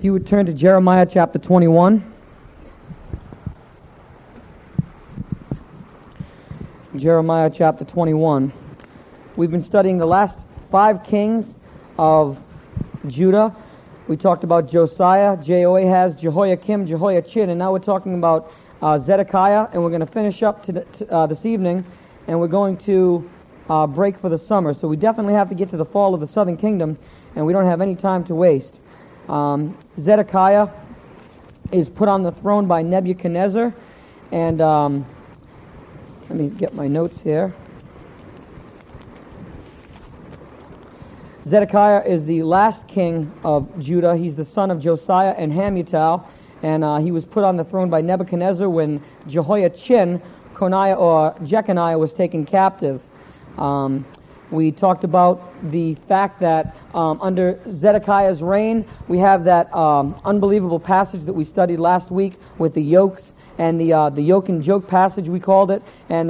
you would turn to Jeremiah chapter 21. Jeremiah chapter 21. We've been studying the last 5 kings of Judah. We talked about Josiah, Jehoahaz, Jehoiakim, Jehoiachin, and now we're talking about Zedekiah, and we're going to finish up this evening, and we're going to break for the summer. So we definitely have to get to the fall of the southern kingdom, and we don't have any time to waste. Zedekiah is put on the throne by Nebuchadnezzar, and let me get my notes here. Zedekiah is the last king of Judah. He's the son of Josiah and Hamutal, and he was put on the throne by Nebuchadnezzar when Jehoiachin, Jeconiah was taken captive. We talked about the fact that under Zedekiah's reign, we have that unbelievable passage that we studied last week with the yokes, and the yoke and joke passage, we called it, and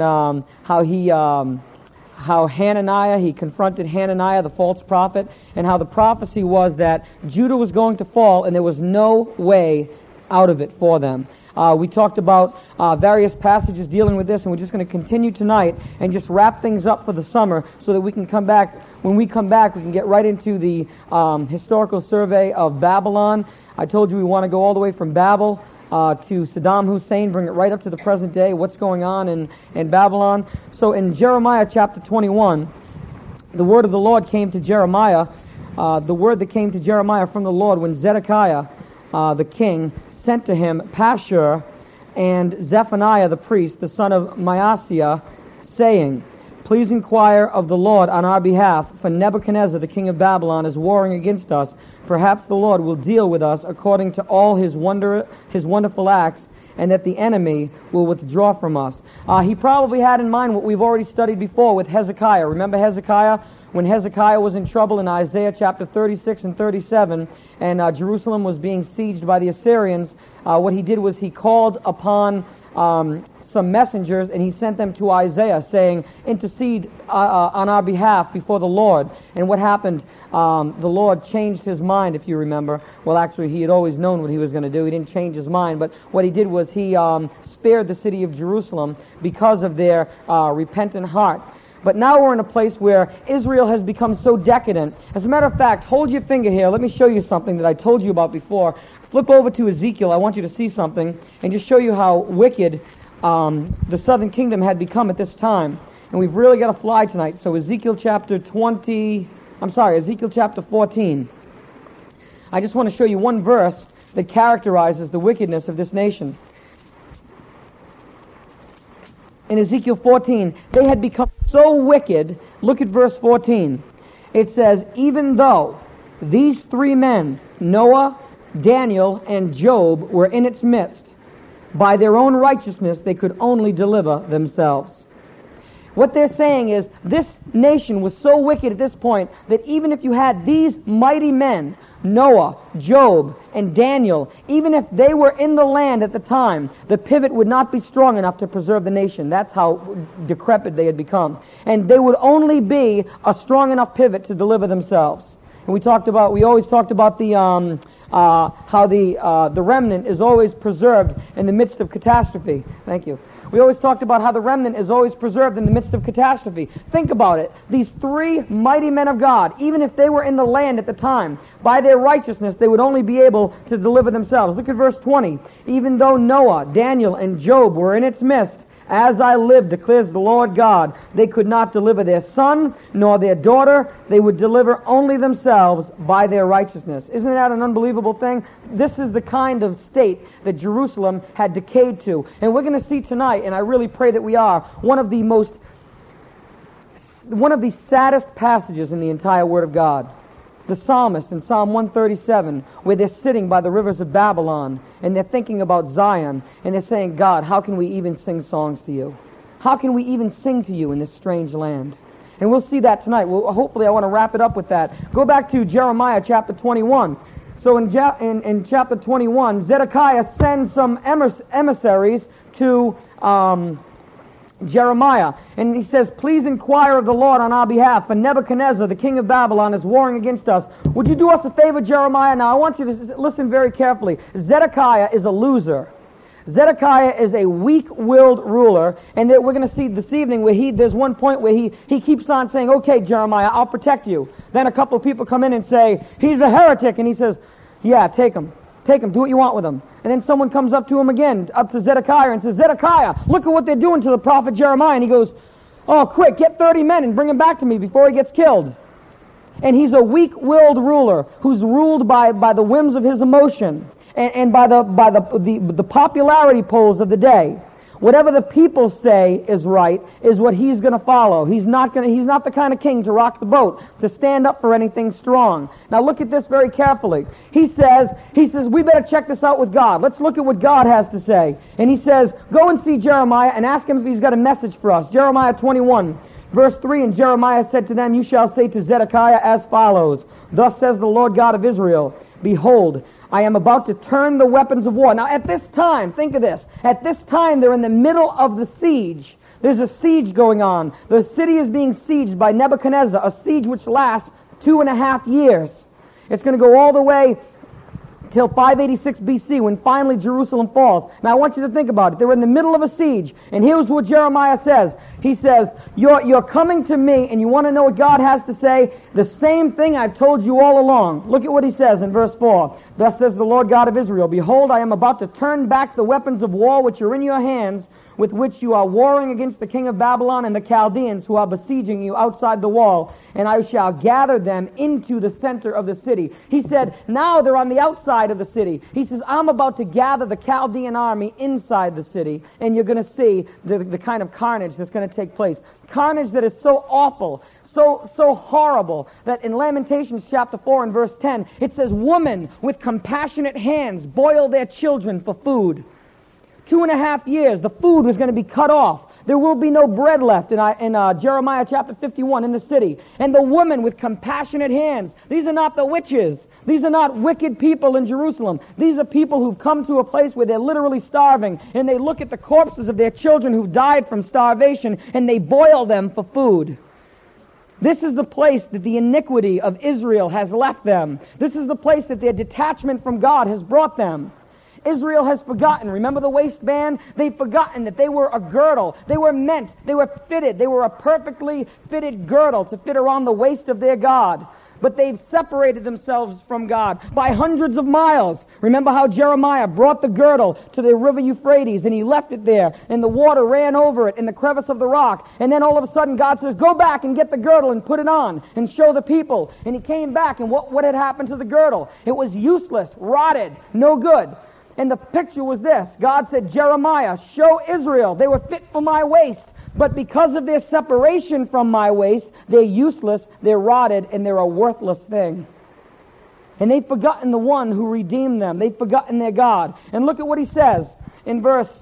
how Hananiah, he confronted Hananiah, the false prophet, and how the prophecy was that Judah was going to fall and there was no way out of it for them. We talked about various passages dealing with this, and we're just going to continue tonight and just wrap things up for the summer so that we can come back. When we come back, we can get right into the historical survey of Babylon. I told you we want to go all the way from Babel to Saddam Hussein, bring it right up to the present day, what's going on in Babylon. So in Jeremiah chapter 21, the word of the Lord came to Jeremiah, the word that came to Jeremiah from the Lord when Zedekiah, the king, sent to him Pashur and Zephaniah the priest, the son of Maaseiah, saying, "Please inquire of the Lord on our behalf, for Nebuchadnezzar, the king of Babylon, is warring against us. Perhaps the Lord will deal with us according to all his wonderful acts, and that the enemy will withdraw from us." He probably had in mind what we've already studied before with Hezekiah. Remember Hezekiah? When Hezekiah was in trouble in Isaiah chapter 36 and 37, and Jerusalem was being sieged by the Assyrians, what he did was he called upon some messengers, and he sent them to Isaiah saying, "Intercede on our behalf before the Lord." And what happened? The Lord changed his mind, if you remember. Well, actually, he had always known what he was going to do. He didn't change his mind, but what he did was he spared the city of Jerusalem because of their repentant heart. But now we're in a place where Israel has become so decadent. As a matter of fact, hold your finger here. Let me show you something that I told you about before. Flip over to Ezekiel. I want you to see something and just show you how wicked the southern kingdom had become at this time. And we've really got to fly tonight. So Ezekiel chapter 14. I just want to show you one verse that characterizes the wickedness of this nation. In Ezekiel 14, they had become so wicked. Look at verse 14. It says, "Even though these 3 men, Noah, Daniel, and Job, were in its midst, by their own righteousness they could only deliver themselves." What they're saying is this nation was so wicked at this point that even if you had these mighty men, Noah, Job, and Daniel, even if they were in the land at the time, the pivot would not be strong enough to preserve the nation. That's how decrepit they had become. And they would only be a strong enough pivot to deliver themselves. And we always talked about the how the remnant is always preserved in the midst of catastrophe. Thank you. We always talked about how the remnant is always preserved in the midst of catastrophe. Think about it. These 3 mighty men of God, even if they were in the land at the time, by their righteousness, they would only be able to deliver themselves. Look at verse 20. "Even though Noah, Daniel, and Job were in its midst, as I live, declares the Lord God, they could not deliver their son nor their daughter. They would deliver only themselves by their righteousness." Isn't that an unbelievable thing? This is the kind of state that Jerusalem had decayed to. And we're going to see tonight, and I really pray that we are, one of the saddest passages in the entire Word of God. The psalmist in Psalm 137, where they're sitting by the rivers of Babylon, and they're thinking about Zion, and they're saying, "God, how can we even sing songs to you? How can we even sing to you in this strange land?" And we'll see that tonight. Hopefully I want to wrap it up with that. Go back to Jeremiah chapter 21. So in chapter 21, Zedekiah sends some emissaries to Jeremiah. And he says, please inquire of the Lord on our behalf, for Nebuchadnezzar, the king of Babylon, is warring against us. Would you do us a favor, Jeremiah? Now, I want you to listen very carefully. Zedekiah is a loser. Zedekiah is a weak-willed ruler, and we're going to see this evening where there's one point where he keeps on saying, okay, Jeremiah, I'll protect you. Then a couple of people come in and say, he's a heretic, and he says, yeah, take him, do what you want with him. And then someone comes up to him again, up to Zedekiah, and says, Zedekiah, look at what they're doing to the prophet Jeremiah. And he goes, oh, quick, get 30 men and bring him back to me before he gets killed. And he's a weak-willed ruler who's ruled by the whims of his emotion. And by the popularity polls of the day. Whatever the people say is right is what he's going to follow. He's not the kind of king to rock the boat, to stand up for anything strong. Now look at this very carefully. He says, we better check this out with God. Let's look at what God has to say. And he says, go and see Jeremiah and ask him if he's got a message for us. Jeremiah 21. Verse 3, and Jeremiah said to them, you shall say to Zedekiah as follows, thus says the Lord God of Israel, behold, I am about to turn the weapons of war. Now at this time, think of this, at this time they're in the middle of the siege. There's a siege going on. The city is being sieged by Nebuchadnezzar, a siege which lasts 2.5 years. It's going to go all the way till 586 BC, when finally Jerusalem falls. Now I want you to think about it. They're in the middle of a siege, and here's what Jeremiah says. He says, you're coming to me, and you want to know what God has to say? The same thing I've told you all along. Look at what he says in verse 4. Thus says the Lord God of Israel, behold, I am about to turn back the weapons of war which are in your hands, with which you are warring against the king of Babylon and the Chaldeans who are besieging you outside the wall, and I shall gather them into the center of the city. He said, now they're on the outside of the city. He says, I'm about to gather the Chaldean army inside the city, and you're going to see the kind of carnage that's going to take place. Carnage that is so awful, so horrible, that in Lamentations chapter 4 and verse 10, it says, women with compassionate hands boil their children for food. 2.5 years, the food was going to be cut off. There will be no bread left in Jeremiah chapter 51 in the city. And the women with compassionate hands, these are not the witches. These are not wicked people in Jerusalem. These are people who've come to a place where they're literally starving, and they look at the corpses of their children who died from starvation, and they boil them for food. This is the place that the iniquity of Israel has left them. This is the place that their detachment from God has brought them. Israel has forgotten. Remember the waistband? They've forgotten that they were a girdle. They were fitted. They were a perfectly fitted girdle to fit around the waist of their God. But they've separated themselves from God by hundreds of miles. Remember how Jeremiah brought the girdle to the river Euphrates, and he left it there, and the water ran over it in the crevice of the rock. And then all of a sudden God says, go back and get the girdle and put it on and show the people. And he came back, and what had happened to the girdle? It was useless, rotted, no good. And the picture was this. God said, Jeremiah, show Israel they were fit for my waist. But because of their separation from my waist, they're useless, they're rotted, and they're a worthless thing. And they've forgotten the one who redeemed them. They've forgotten their God. And look at what he says in verse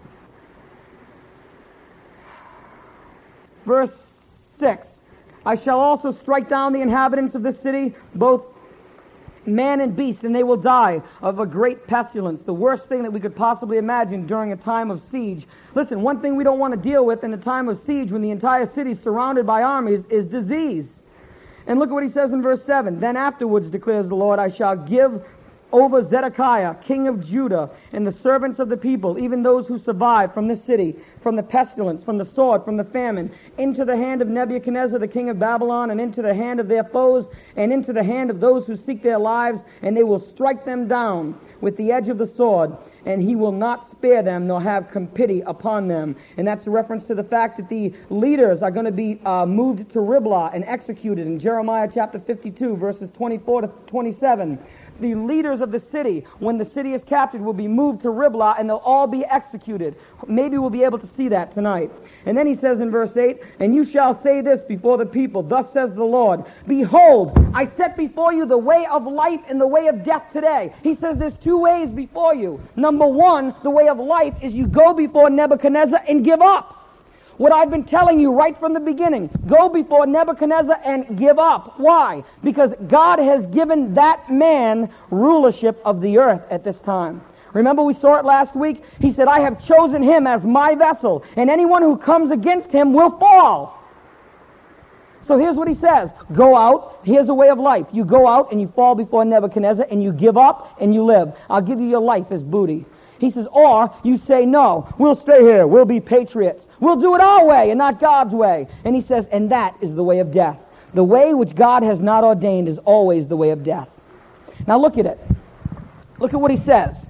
6. I shall also strike down the inhabitants of this city, both man and beast, and they will die of a great pestilence, the worst thing that we could possibly imagine during a time of siege. Listen, one thing we don't want to deal with in a time of siege when the entire city is surrounded by armies is disease. And look at what he says in verse 7. Then afterwards, declares the Lord, I shall give over Zedekiah, king of Judah, and the servants of the people, even those who survive from this city, from the pestilence, from the sword, from the famine, into the hand of Nebuchadnezzar, the king of Babylon, and into the hand of their foes, and into the hand of those who seek their lives, and they will strike them down with the edge of the sword, and he will not spare them, nor have pity upon them. And that's a reference to the fact that the leaders are going to be moved to Riblah and executed in Jeremiah chapter 52, verses 24 to 27. The leaders of the city, when the city is captured, will be moved to Riblah, and they'll all be executed. Maybe we'll be able to see that tonight. And then he says in verse 8, and you shall say this before the people, thus says the Lord, behold, I set before you the way of life and the way of death today. He says there's two ways before you. Number one, the way of life is you go before Nebuchadnezzar and give up. What I've been telling you right from the beginning, go before Nebuchadnezzar and give up. Why? Because God has given that man rulership of the earth at this time. Remember we saw it last week? He said, I have chosen him as my vessel, and anyone who comes against him will fall. So here's what he says. Go out. Here's a way of life. You go out and you fall before Nebuchadnezzar and you give up and you live. I'll give you your life as booty. He says, or you say, no, we'll stay here. We'll be patriots. We'll do it our way and not God's way. And he says, and that is the way of death. The way which God has not ordained is always the way of death. Now look at it. Look at what he says.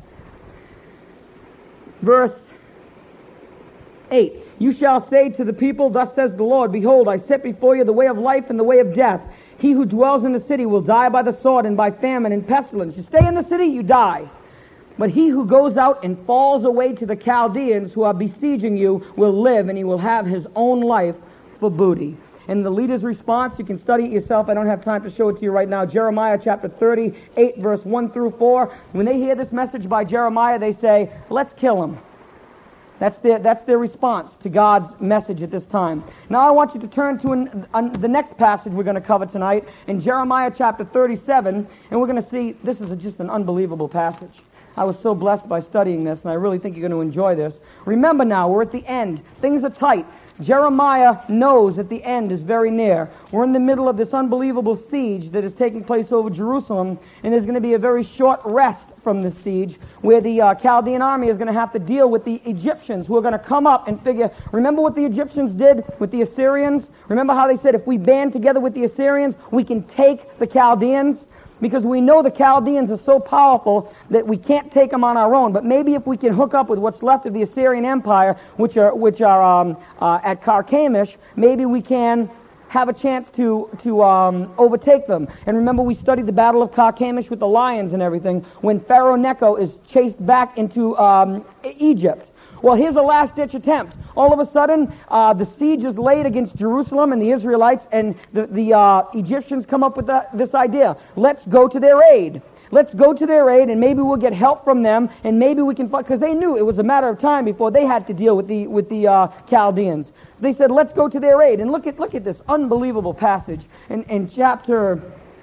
Verse 8. You shall say to the people, thus says the Lord, behold, I set before you the way of life and the way of death. He who dwells in the city will die by the sword and by famine and pestilence. You stay in the city, you die. But he who goes out and falls away to the Chaldeans who are besieging you will live, and he will have his own life for booty. And the leader's response, you can study it yourself. I don't have time to show it to you right now. Jeremiah chapter 38, verse 1 through 4. When they hear this message by Jeremiah, they say, let's kill him. That's their response to God's message at this time. Now I want you to turn to the next passage we're going to cover tonight in Jeremiah chapter 37, and we're going to see, this is just an unbelievable passage. I was so blessed by studying this, and I really think you're going to enjoy this. Remember now, we're at the end. Things are tight. Jeremiah knows that the end is very near. We're in the middle of this unbelievable siege that is taking place over Jerusalem, and there's going to be a very short rest from this siege where the Chaldean army is going to have to deal with the Egyptians who are going to come up and figure, remember what the Egyptians did with the Assyrians? Remember how they said if we band together with the Assyrians, we can take the Chaldeans? Because we know the Chaldeans are so powerful that we can't take them on our own. But maybe if we can hook up with what's left of the Assyrian Empire, which are at Carchemish, maybe we can have a chance to overtake them. And remember, we studied the Battle of Carchemish with the lions and everything, when Pharaoh Necho is chased back into Egypt. Well, here's a last-ditch attempt. All of a sudden, the siege is laid against Jerusalem and the Israelites, and the Egyptians come up with this idea. Let's go to their aid. Let's go to their aid, and maybe we'll get help from them, and maybe we can fight, because they knew it was a matter of time before they had to deal with the Chaldeans. So they said, let's go to their aid. And look at this unbelievable passage in chapter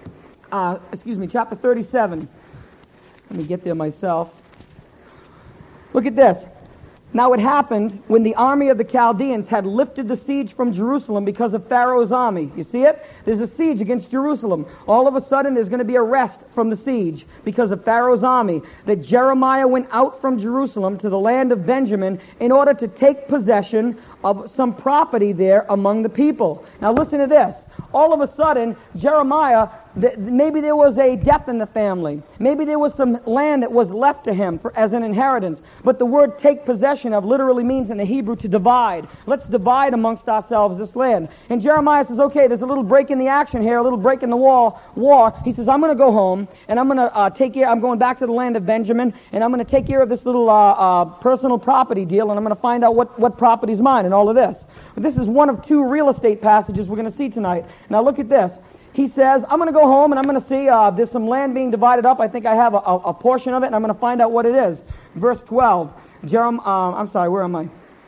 37. Let me get there myself. Look at this. Now it happened when the army of the Chaldeans had lifted the siege from Jerusalem because of Pharaoh's army. You see it? There's a siege against Jerusalem. All of a sudden there's going to be a rest from the siege because of Pharaoh's army. That Jeremiah went out from Jerusalem to the land of Benjamin in order to take possession of some property there among the people. Now listen to this. All of a sudden, Jeremiah, maybe there was a death in the family. Maybe there was some land that was left to him as an inheritance. But the word take possession of literally means in the Hebrew to divide. Let's divide amongst ourselves this land. And Jeremiah says, okay, there's a little break in the action here, a little break in the war. He says, I'm going to go home, and I'm going to I'm going back to the land of Benjamin, and I'm going to take care of this little personal property deal, and I'm going to find out what property's mine and all of this. But this is one of two real estate passages we're going to see tonight. Now look at this. He says, I'm going to go home and I'm going to see there's some land being divided up. I think I have a portion of it, and I'm going to find out what it is. Verse 12. I'm sorry, where am I?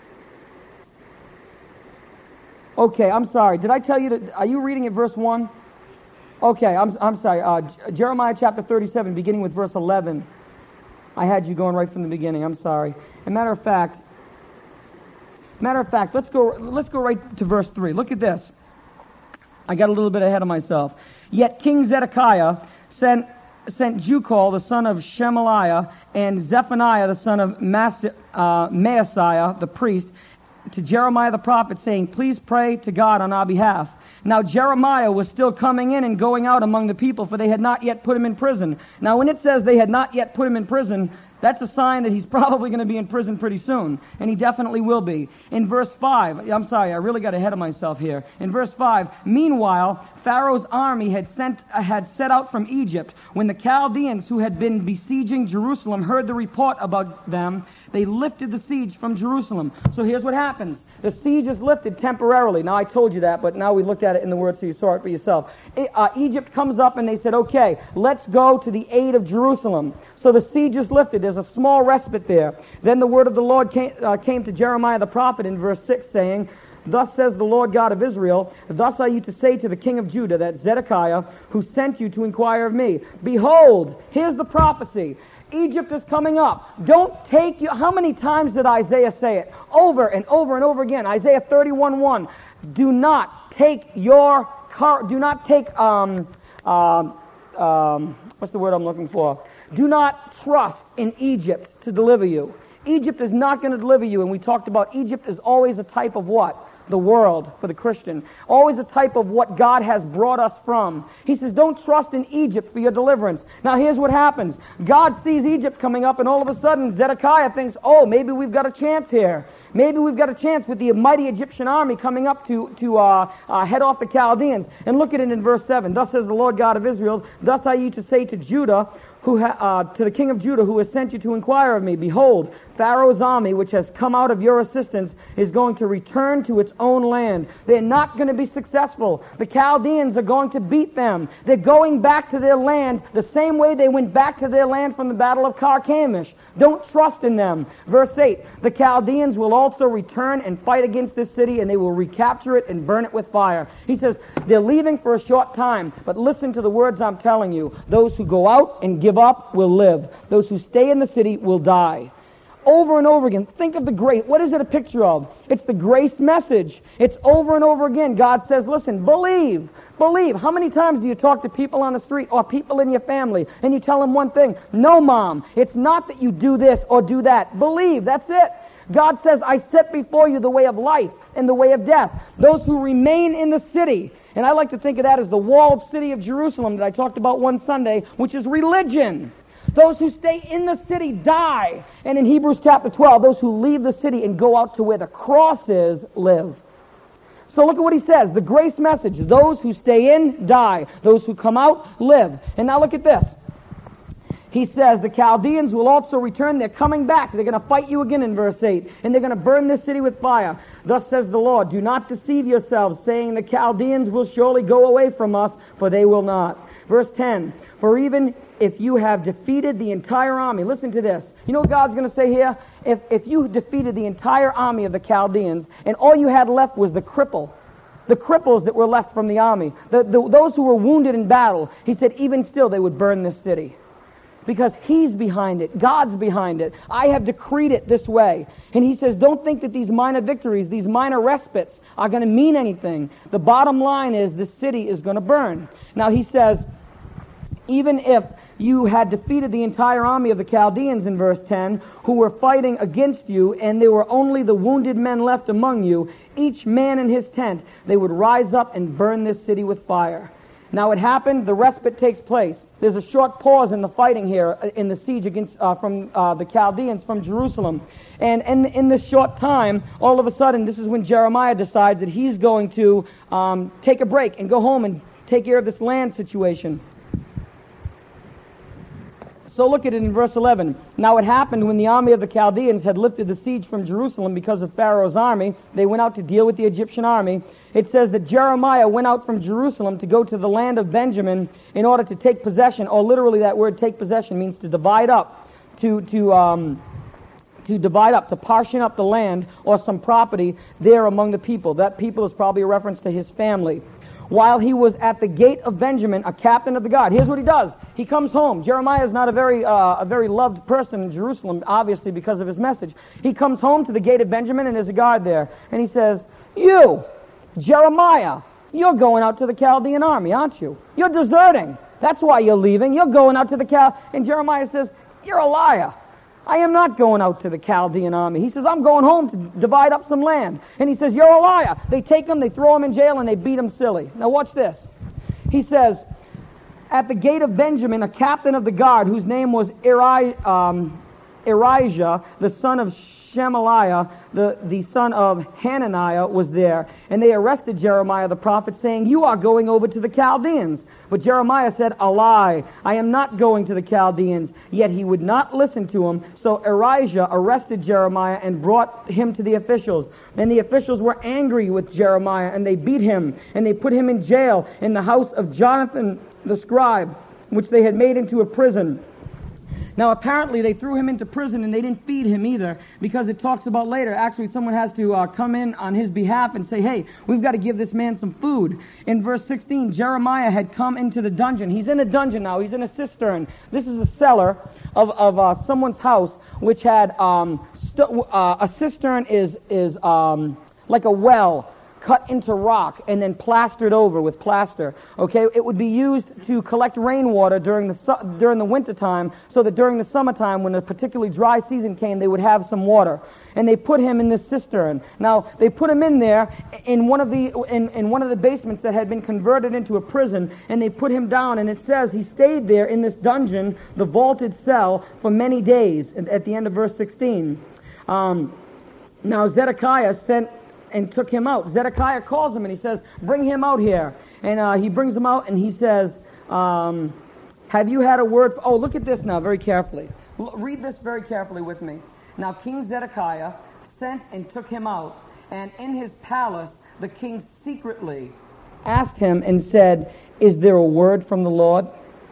Okay, I'm sorry. Did I tell you are you reading at verse 1? Okay, I'm sorry. Jeremiah chapter 37, beginning with verse 11. I had you going right from the beginning. I'm sorry. As a matter of fact, let's go right to verse 3. Look at this. I got a little bit ahead of myself. Yet King Zedekiah sent Jucal, the son of Shemaliah, and Zephaniah, the son of Maaseiah, the priest, to Jeremiah the prophet, saying, please pray to God on our behalf. Now Jeremiah was still coming in and going out among the people, for they had not yet put him in prison. Now when it says they had not yet put him in prison, that's a sign that he's probably going to be in prison pretty soon. And he definitely will be. In verse 5, I'm sorry, I really got ahead of myself here. In verse 5, meanwhile, Pharaoh's army had set out from Egypt. When the Chaldeans who had been besieging Jerusalem heard the report about them, they lifted the siege from Jerusalem. So here's what happens. The siege is lifted temporarily. Now, I told you that, but now we looked at it in the Word so you saw it for yourself. Egypt comes up and they said, okay, let's go to the aid of Jerusalem. So the siege is lifted. There's a small respite there. Then the word of the Lord came to Jeremiah the prophet in verse 6, saying, thus says the Lord God of Israel, thus are you to say to the king of Judah, that Zedekiah, who sent you to inquire of me, behold, here's the prophecy. Egypt is coming up. Don't take you. How many times did Isaiah say it? Over and over and over again. Isaiah 31:1. Do not take your car. Do not take what's the word I'm looking for? Do not trust in Egypt to deliver you. Egypt is not going to deliver you. And we talked about Egypt is always a type of what? The world for the Christian. Always a type of what God has brought us from. He says, don't trust in Egypt for your deliverance. Now here's what happens. God sees Egypt coming up, and all of a sudden Zedekiah thinks, oh, maybe we've got a chance here. Maybe we've got a chance with the mighty Egyptian army coming up to head off the Chaldeans. And look at it in verse 7. Thus says the Lord God of Israel, thus are ye to say to Judah, to the king of Judah who has sent you to inquire of me, behold, Pharaoh's army, which has come out of your assistance, is going to return to its own land. They're not going to be successful. The Chaldeans are going to beat them. They're going back to their land the same way they went back to their land from the battle of Carchemish. Don't trust in them. Verse 8, the Chaldeans will also return and fight against this city, and they will recapture it and burn it with fire. He says, they're leaving for a short time, but listen to the words I'm telling you. Those who go out and give up will live. Those who stay in the city will die. Over and over again. Think of the grace. What is it a picture of? It's the grace message. It's over and over again. God says, listen, believe. Believe. How many times do you talk to people on the street or people in your family and you tell them one thing? No, Mom. It's not that you do this or do that. Believe. That's it. God says, I set before you the way of life and the way of death. Those who remain in the city. And I like to think of that as the walled city of Jerusalem that I talked about one Sunday, which is religion. Those who stay in the city die. And in Hebrews chapter 12, those who leave the city and go out to where the cross is live. So look at what he says. The grace message. Those who stay in die. Those who come out live. And now look at this. He says the Chaldeans will also return. They're coming back. They're going to fight you again in verse 8. And they're going to burn this city with fire. Thus says the Lord, do not deceive yourselves, saying the Chaldeans will surely go away from us, for they will not. Verse 10, for even if you have defeated the entire army, listen to this. You know what God's going to say here? If you defeated the entire army of the Chaldeans, and all you had left was the cripples that were left from the army, those who were wounded in battle, he said even still they would burn this city. Because he's behind it. God's behind it. I have decreed it this way. And he says, don't think that these minor victories, these minor respites are going to mean anything. The bottom line is the city is going to burn. Now he says, even if you had defeated the entire army of the Chaldeans in verse 10, who were fighting against you, and there were only the wounded men left among you, each man in his tent, they would rise up and burn this city with fire. Now it happened, the respite takes place. There's a short pause in the fighting here, in the siege against from the Chaldeans from Jerusalem. And in this short time, all of a sudden, this is when Jeremiah decides that he's going to take a break and go home and take care of this land situation. So look at it in verse 11. Now it happened when the army of the Chaldeans had lifted the siege from Jerusalem because of Pharaoh's army. They went out to deal with the Egyptian army. It says that Jeremiah went out from Jerusalem to go to the land of Benjamin in order to take possession, or literally that word take possession means to divide up, to divide up, to portion up the land or some property there among the people. That people is probably a reference to his family. While he was at the gate of Benjamin, a captain of the guard. Here's what he does. He comes home. Jeremiah is not a very loved person in Jerusalem, obviously, because of his message. He comes home to the gate of Benjamin, and there's a guard there. And he says, you, Jeremiah, you're going out to the Chaldean army, aren't you? You're deserting. That's why you're leaving. You're going out to the And Jeremiah says, you're a liar. I am not going out to the Chaldean army. He says, I'm going home to divide up some land. And he says, you're a liar. They take him, they throw him in jail, and they beat him silly. Now watch this. He says, at the gate of Benjamin, a captain of the guard, whose name was Erijah, the son of Shemaliah, the son of Hananiah, was there. And they arrested Jeremiah the prophet, saying, you are going over to the Chaldeans. But Jeremiah said, a lie. I am not going to the Chaldeans. Yet he would not listen to him. So Erijah arrested Jeremiah and brought him to the officials. And the officials were angry with Jeremiah, and they beat him, and they put him in jail in the house of Jonathan the scribe, which they had made into a prison. Now, apparently, they threw him into prison, and they didn't feed him either, because it talks about later, actually, someone has to come in on his behalf and say, hey, we've got to give this man some food. In verse 16, Jeremiah had come into the dungeon. He's in a dungeon now. He's in a cistern. This is a cellar of someone's house, which had a cistern is like a well cut into rock and then plastered over with plaster. Okay, it would be used to collect rainwater during the winter time, so that during the summertime, when a particularly dry season came, they would have some water. And they put him in this cistern. Now they put him in there in one of the basements that had been converted into a prison, and they put him down. And it says he stayed there in this dungeon, the vaulted cell, for many days. At the end of verse 16. Now Zedekiah sent and took him out. Zedekiah calls him and he says, bring him out here. And he brings him out and he says, have you had a word for... Oh, look at this now very carefully. Read this very carefully with me. Now King Zedekiah sent and took him out, and in his palace the king secretly asked him and said, is there a word from the Lord?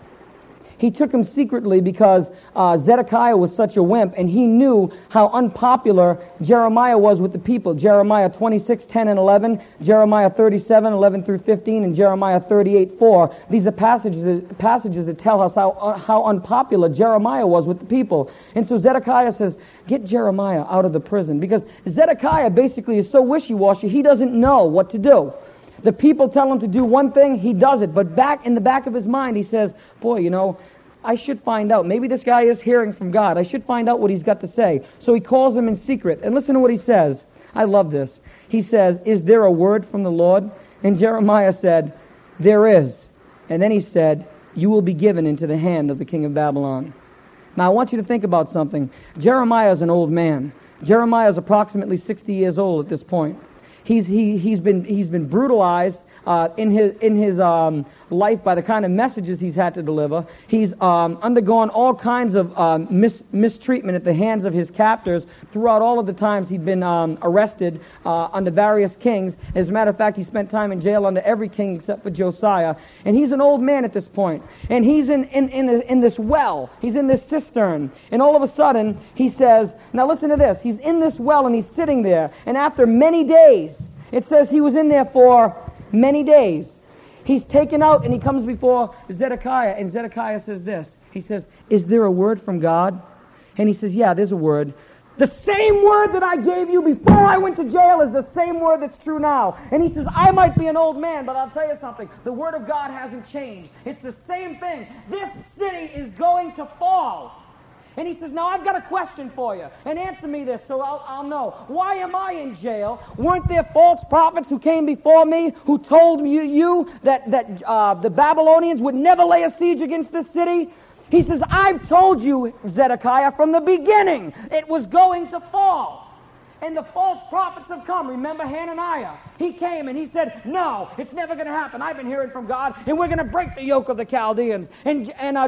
He took him secretly because Zedekiah was such a wimp, and he knew how unpopular Jeremiah was with the people. Jeremiah 26:10 and 11, Jeremiah 37:11 through 15, and Jeremiah 38:4. These are passages that tell us how unpopular Jeremiah was with the people. And so Zedekiah says, get Jeremiah out of the prison, because Zedekiah basically is so wishy-washy, he doesn't know what to do. The people tell him to do one thing, he does it. But in the back of his mind, he says, boy, I should find out. Maybe this guy is hearing from God. I should find out what he's got to say. So he calls him in secret. And listen to what he says. I love this. He says, is there a word from the Lord? And Jeremiah said, there is. And then he said, you will be given into the hand of the king of Babylon. Now I want you to think about something. Jeremiah is an old man. Jeremiah is approximately 60 years old at this point. He's been brutalized in his life by the kind of messages he's had to deliver. He's undergone all kinds of mistreatment at the hands of his captors throughout all of the times he'd been arrested under various kings. As a matter of fact, he spent time in jail under every king except for Josiah. And he's an old man at this point. And he's in this well. He's in this cistern. And all of a sudden, he says, now listen to this. He's in this well and he's sitting there. And after many days, it says he was in there for many days. He's taken out and he comes before Zedekiah, and Zedekiah says this. He says, is there a word from God? And he says, yeah, there's a word. The same word that I gave you before I went to jail is the same word that's true now. And he says, I might be an old man, but I'll tell you something. The word of God hasn't changed. It's the same thing. This city is going to fall. And he says, now I've got a question for you, and answer me this so I'll know. Why am I in jail? Weren't there false prophets who came before me who told you that the Babylonians would never lay a siege against this city? He says, I've told you, Zedekiah, from the beginning it was going to fall. And the false prophets have come. Remember Hananiah? He came and he said, no, it's never going to happen. I've been hearing from God, and we're going to break the yoke of the Chaldeans. And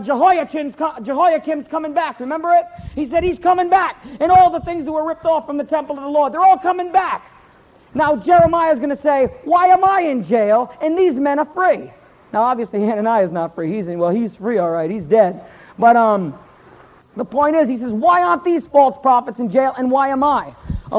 Jehoiakim's coming back. Remember it? He said he's coming back. And all the things that were ripped off from the temple of the Lord, they're all coming back. Now Jeremiah's going to say, why am I in jail and these men are free? Now obviously Hananiah's not free. He's free, all right. He's dead. But the point is, he says, why aren't these false prophets in jail, and why am I?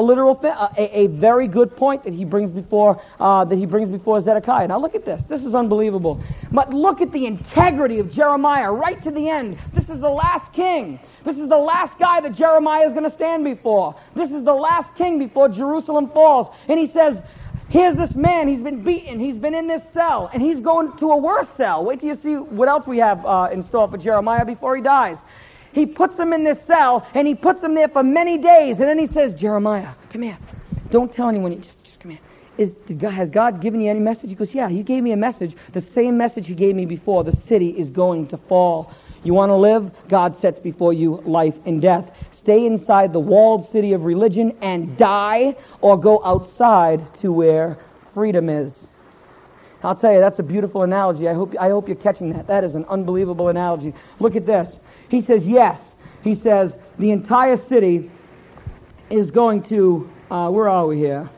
A very good point that he brings before Zedekiah. Now look at this. This is unbelievable. But look at the integrity of Jeremiah right to the end. This is the last king. This is the last guy that Jeremiah is going to stand before. This is the last king before Jerusalem falls. And he says, here's this man. He's been beaten. He's been in this cell. And he's going to a worse cell. Wait till you see what else we have in store for Jeremiah before he dies. He puts him in this cell, and he puts him there for many days. And then he says, Jeremiah, come here. Don't tell anyone. Just come here. Has God given you any message? He goes, yeah, he gave me a message. The same message he gave me before. The city is going to fall. You want to live? God sets before you life and death. Stay inside the walled city of religion and die, or go outside to where freedom is. I'll tell you, that's a beautiful analogy. I hope you're catching that. That is an unbelievable analogy. Look at this. He says, yes. He says, the entire city is going to, where are we here?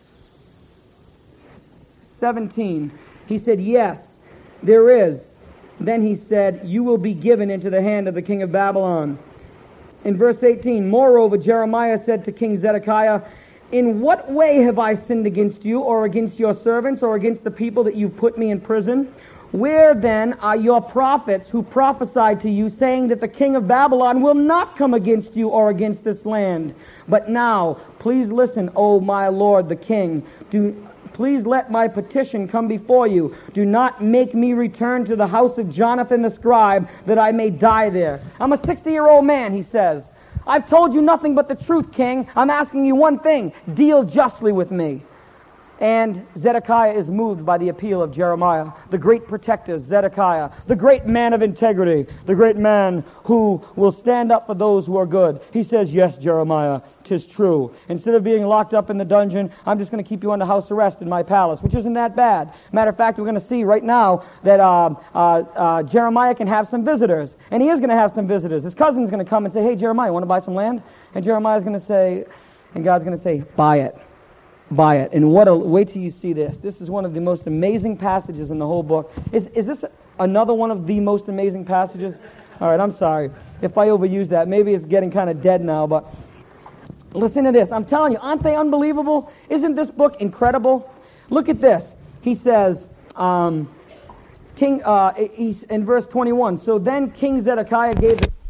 Verse 17. He said, yes, there is. Then he said, you will be given into the hand of the king of Babylon. In verse 18, moreover, Jeremiah said to King Zedekiah, in what way have I sinned against you, or against your servants, or against the people that you've put me in prison? Where then are your prophets who prophesied to you, saying that the king of Babylon will not come against you or against this land? But now, please listen, O my lord the king. Please let my petition come before you. Do not make me return to the house of Jonathan the scribe, that I may die there. I'm a 60-year-old man, he says. I've told you nothing but the truth, king. I'm asking you one thing. Deal justly with me. And Zedekiah is moved by the appeal of Jeremiah, the great protector, Zedekiah, the great man of integrity, the great man who will stand up for those who are good. He says, yes, Jeremiah, 'tis true. Instead of being locked up in the dungeon, I'm just going to keep you under house arrest in my palace, which isn't that bad. Matter of fact, we're going to see right now that Jeremiah can have some visitors. And he is going to have some visitors. His cousin's going to come and say, hey, Jeremiah, want to buy some land? And Jeremiah's going to say, and God's going to say, buy it. Buy it. And wait till you see this. This is one of the most amazing passages in the whole book. Is this another one of the most amazing passages? All right, I'm sorry if I overused that. Maybe it's getting kind of dead now, but listen to this. I'm telling you, aren't they unbelievable? Isn't this book incredible? Look at this. He says, he's in verse 21, so then King Zedekiah gave the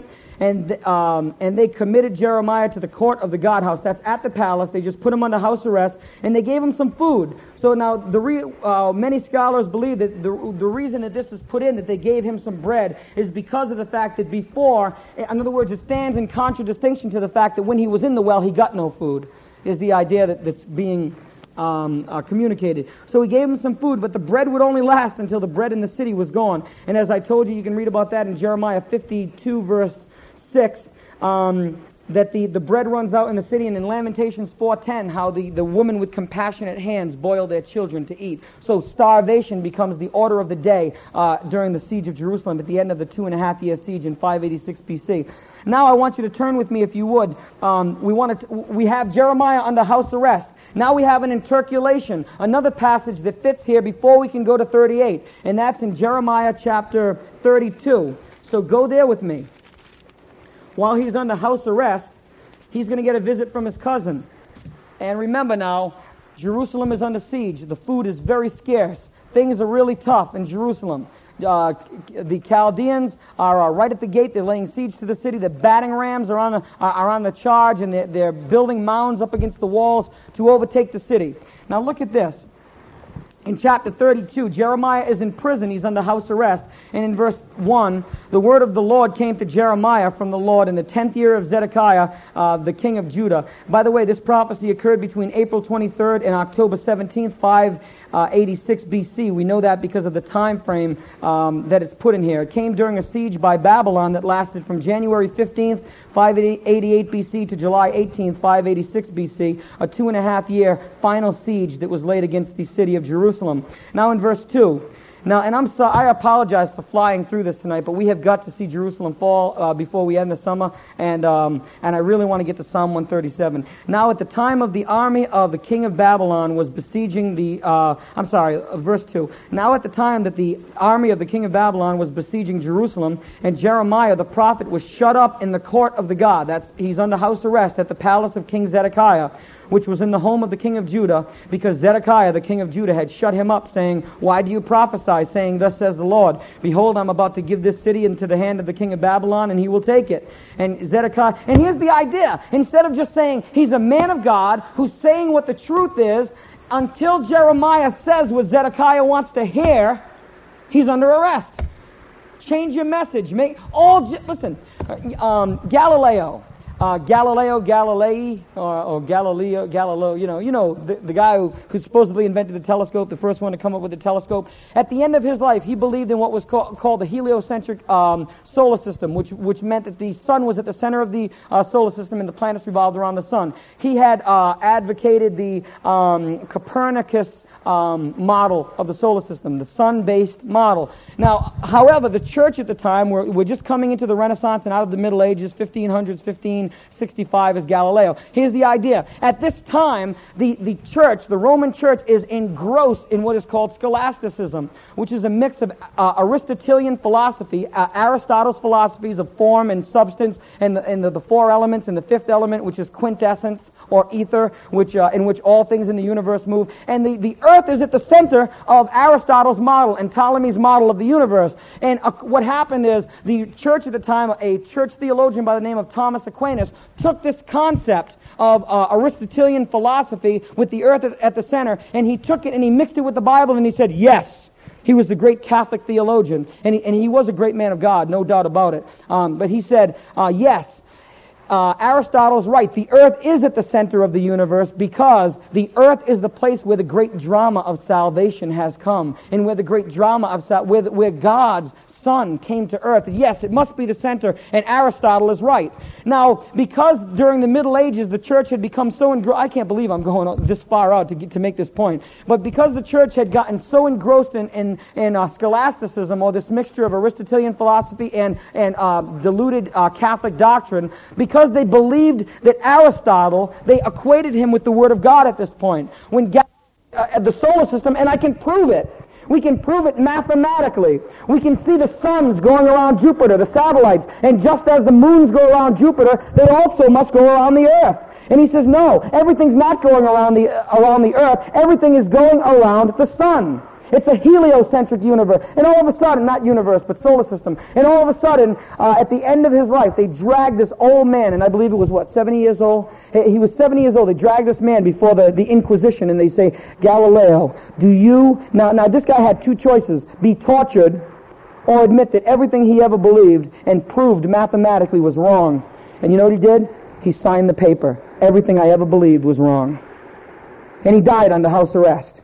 and they committed Jeremiah to the court of the guardhouse. That's at the palace. They just put him under house arrest, and they gave him some food. So now, many scholars believe that the reason that this is put in, that they gave him some bread, is because of the fact that before, in other words, it stands in contradistinction to the fact that when he was in the well, he got no food, is the idea that's being communicated. So he gave him some food, but the bread would only last until the bread in the city was gone. And as I told you, you can read about that in Jeremiah 52, verse 6, that the bread runs out in the city, and in Lamentations 4:10, how the woman with compassionate hands boil their children to eat. So starvation becomes the order of the day during the siege of Jerusalem at the end of the 2.5-year siege in 586 BC. Now I want you to turn with me, if you would. We have Jeremiah under house arrest. Now we have an interculation, another passage that fits here before we can go to 38, and that's in Jeremiah chapter 32. So go there with me. While he's under house arrest, he's going to get a visit from his cousin. And remember now, Jerusalem is under siege. The food is very scarce. Things are really tough in Jerusalem. The Chaldeans are right at the gate. They're laying siege to the city. The battering rams are on the charge, and they're building mounds up against the walls to overtake the city. Now look at this. In chapter 32, Jeremiah is in prison. He's under house arrest. And in verse 1, the word of the Lord came to Jeremiah from the Lord in the 10th year of Zedekiah, the king of Judah. By the way, this prophecy occurred between April 23rd and October 17th, 586 BC. We know that because of the time frame that it's put in here. It came during a siege by Babylon that lasted from January 15th, 588 BC to July 18th, 586 BC, a 2.5-year final siege that was laid against the city of Jerusalem. Now in verse 2, now, and I'm sorry, I apologize for flying through this tonight, but we have got to see Jerusalem fall before we end the summer, and I really want to get to Psalm 137. Now, at the time of the army of the king of Babylon was besieging verse 2. Now, at the time that the army of the king of Babylon was besieging Jerusalem, and Jeremiah the prophet was shut up in the court of the God. He's under house arrest at the palace of King Zedekiah, which was in the home of the king of Judah, because Zedekiah, the king of Judah, had shut him up, saying, why do you prophesy, saying, thus says the Lord, behold, I'm about to give this city into the hand of the king of Babylon, and he will take it. And Zedekiah, and here's the idea, instead of just saying, he's a man of God, who's saying what the truth is, until Jeremiah says what Zedekiah wants to hear, he's under arrest. Change your message. Listen, Galileo, Galilei, or Galileo, the guy who supposedly invented the telescope, the first one to come up with the telescope. At the end of his life, he believed in what was called the heliocentric solar system, which meant that the sun was at the center of the solar system and the planets revolved around the sun. He had advocated the Copernicus model of the solar system, the sun-based model. Now, however, the church at the time, we're just coming into the Renaissance and out of the Middle Ages, 1500s, 1465 is Galileo. Here's the idea. At this time, the church, the Roman church, is engrossed in what is called scholasticism, which is a mix of Aristotelian philosophy, Aristotle's philosophies of form and substance, and the four elements, and the fifth element, which is quintessence or ether, in which all things in the universe move. And the earth is at the center of Aristotle's model and Ptolemy's model of the universe. And what happened is the church at the time, a church theologian by the name of Thomas Aquinas, took this concept of Aristotelian philosophy with the earth at the center, and he took it and he mixed it with the Bible, and he said, yes. He was the great Catholic theologian, and he was a great man of God, no doubt about it. But he said, yes, Aristotle's right. The earth is at the center of the universe because the earth is the place where the great drama of salvation has come, and where the great drama of where God's Son came to earth. Yes, it must be the center, and Aristotle is right. Now, because during the Middle Ages the church had become so engrossed, I can't believe I'm going this far out to make this point, but because the church had gotten so engrossed in scholasticism, or this mixture of Aristotelian philosophy and diluted Catholic doctrine, because they believed that Aristotle, they equated him with the Word of God at this point. When the solar system, and I can prove it. We can prove it mathematically. We can see the suns going around Jupiter, the satellites, and just as the moons go around Jupiter, they also must go around the earth. And he says, no, everything's not going around the earth. Everything is going around the sun. It's a heliocentric universe. And all of a sudden, not universe, but solar system, and all of a sudden, at the end of his life, they dragged this old man, and I believe it was, 70 years old? He was 70 years old. They dragged this man before the Inquisition, and they say, Galileo, do you... Now, this guy had two choices: be tortured or admit that everything he ever believed and proved mathematically was wrong. And you know what he did? He signed the paper. Everything I ever believed was wrong. And he died under house arrest.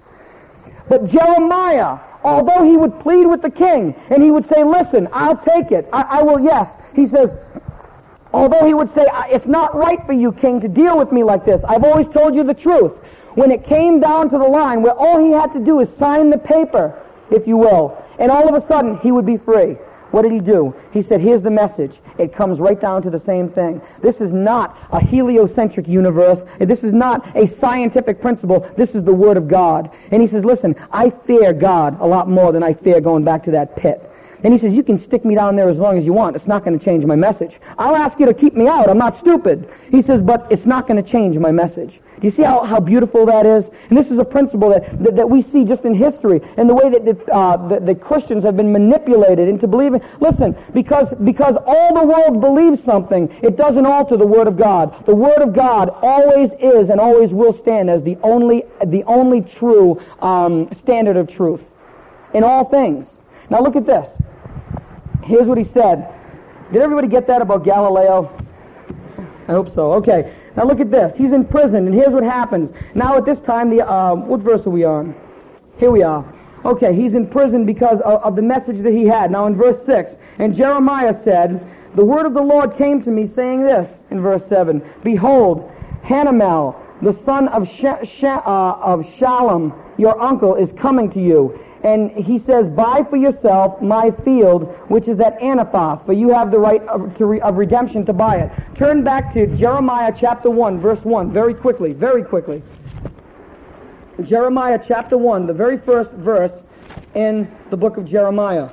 But Jeremiah, although he would plead with the king, and he would say, listen, I'll take it, I will, yes. He says, although he would say, it's not right for you, king, to deal with me like this. I've always told you the truth. When it came down to the line where all he had to do is sign the paper, if you will, and all of a sudden he would be free. What did he do? He said, here's the message. It comes right down to the same thing. This is not a heliocentric universe. This is not a scientific principle. This is the Word of God. And he says, listen, I fear God a lot more than I fear going back to that pit. And he says, you can stick me down there as long as you want. It's not going to change my message. I'll ask you to keep me out. I'm not stupid. He says, but it's not going to change my message. Do you see how beautiful that is? And this is a principle that we see just in history, and the way that the Christians have been manipulated into believing. Listen, because all the world believes something, it doesn't alter the Word of God. The Word of God always is and always will stand as the only true standard of truth in all things. Now look at this. Here's what he said. Did everybody get that about Galileo? I hope so. Okay. Now look at this. He's in prison, and here's what happens. Now at this time, what verse are we on? Here we are. Okay, he's in prison because of the message that he had. Now in verse 6, and Jeremiah said, the word of the Lord came to me, saying this, in verse 7, behold, Hanamel, the son of Shalom, your uncle, is coming to you. And he says, buy for yourself my field, which is at Anathoth, for you have the right of redemption to buy it. Turn back to Jeremiah chapter 1, verse 1, very quickly, very quickly. Jeremiah chapter 1, the very first verse in the book of Jeremiah.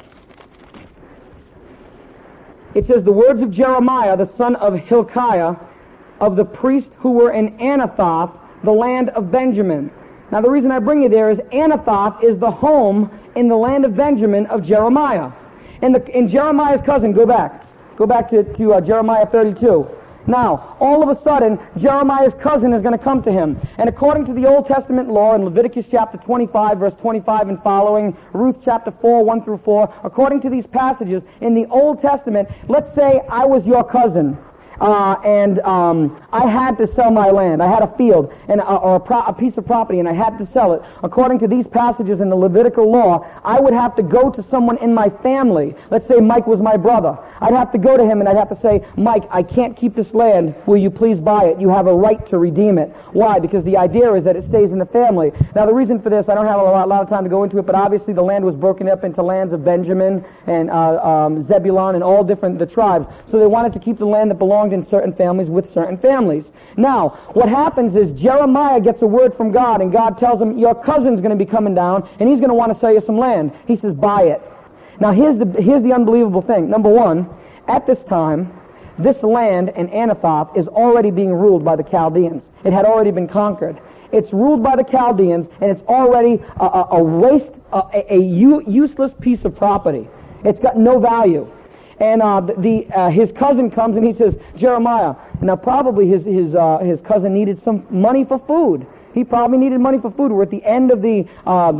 It says, the words of Jeremiah, the son of Hilkiah, of the priests who were in Anathoth, the land of Benjamin. Now the reason I bring you there is Anathoth is the home in the land of Benjamin of Jeremiah. And Jeremiah's cousin, go back to Jeremiah 32. Now, all of a sudden, Jeremiah's cousin is going to come to him. And according to the Old Testament law in Leviticus chapter 25, verse 25 and following, Ruth chapter 4, 1 through 4, according to these passages in the Old Testament, let's say I was your cousin. And I had to sell my land. I had a field and a piece of property, and I had to sell it. According to these passages in the Levitical law, I would have to go to someone in my family. Let's say Mike was my brother. I'd have to go to him and I'd have to say, Mike, I can't keep this land. Will you please buy it? You have a right to redeem it. Why? Because the idea is that it stays in the family. Now, the reason for this, I don't have a lot of time to go into it, but obviously the land was broken up into lands of Benjamin and Zebulun and all different the tribes. So they wanted to keep the land that belonged belonged in certain families with certain families. Now, what happens is Jeremiah gets a word from God, and God tells him, your cousin's going to be coming down, and he's going to want to sell you some land. He says, buy it. Now, here's the unbelievable thing. Number one, at this time, this land in Anathoth is already being ruled by the Chaldeans. It had already been conquered. It's ruled by the Chaldeans, and it's already a waste, useless piece of property. It's got no value. And his cousin comes and he says, Jeremiah. Now probably his cousin needed some money for food. He probably needed money for food. We're at the end of the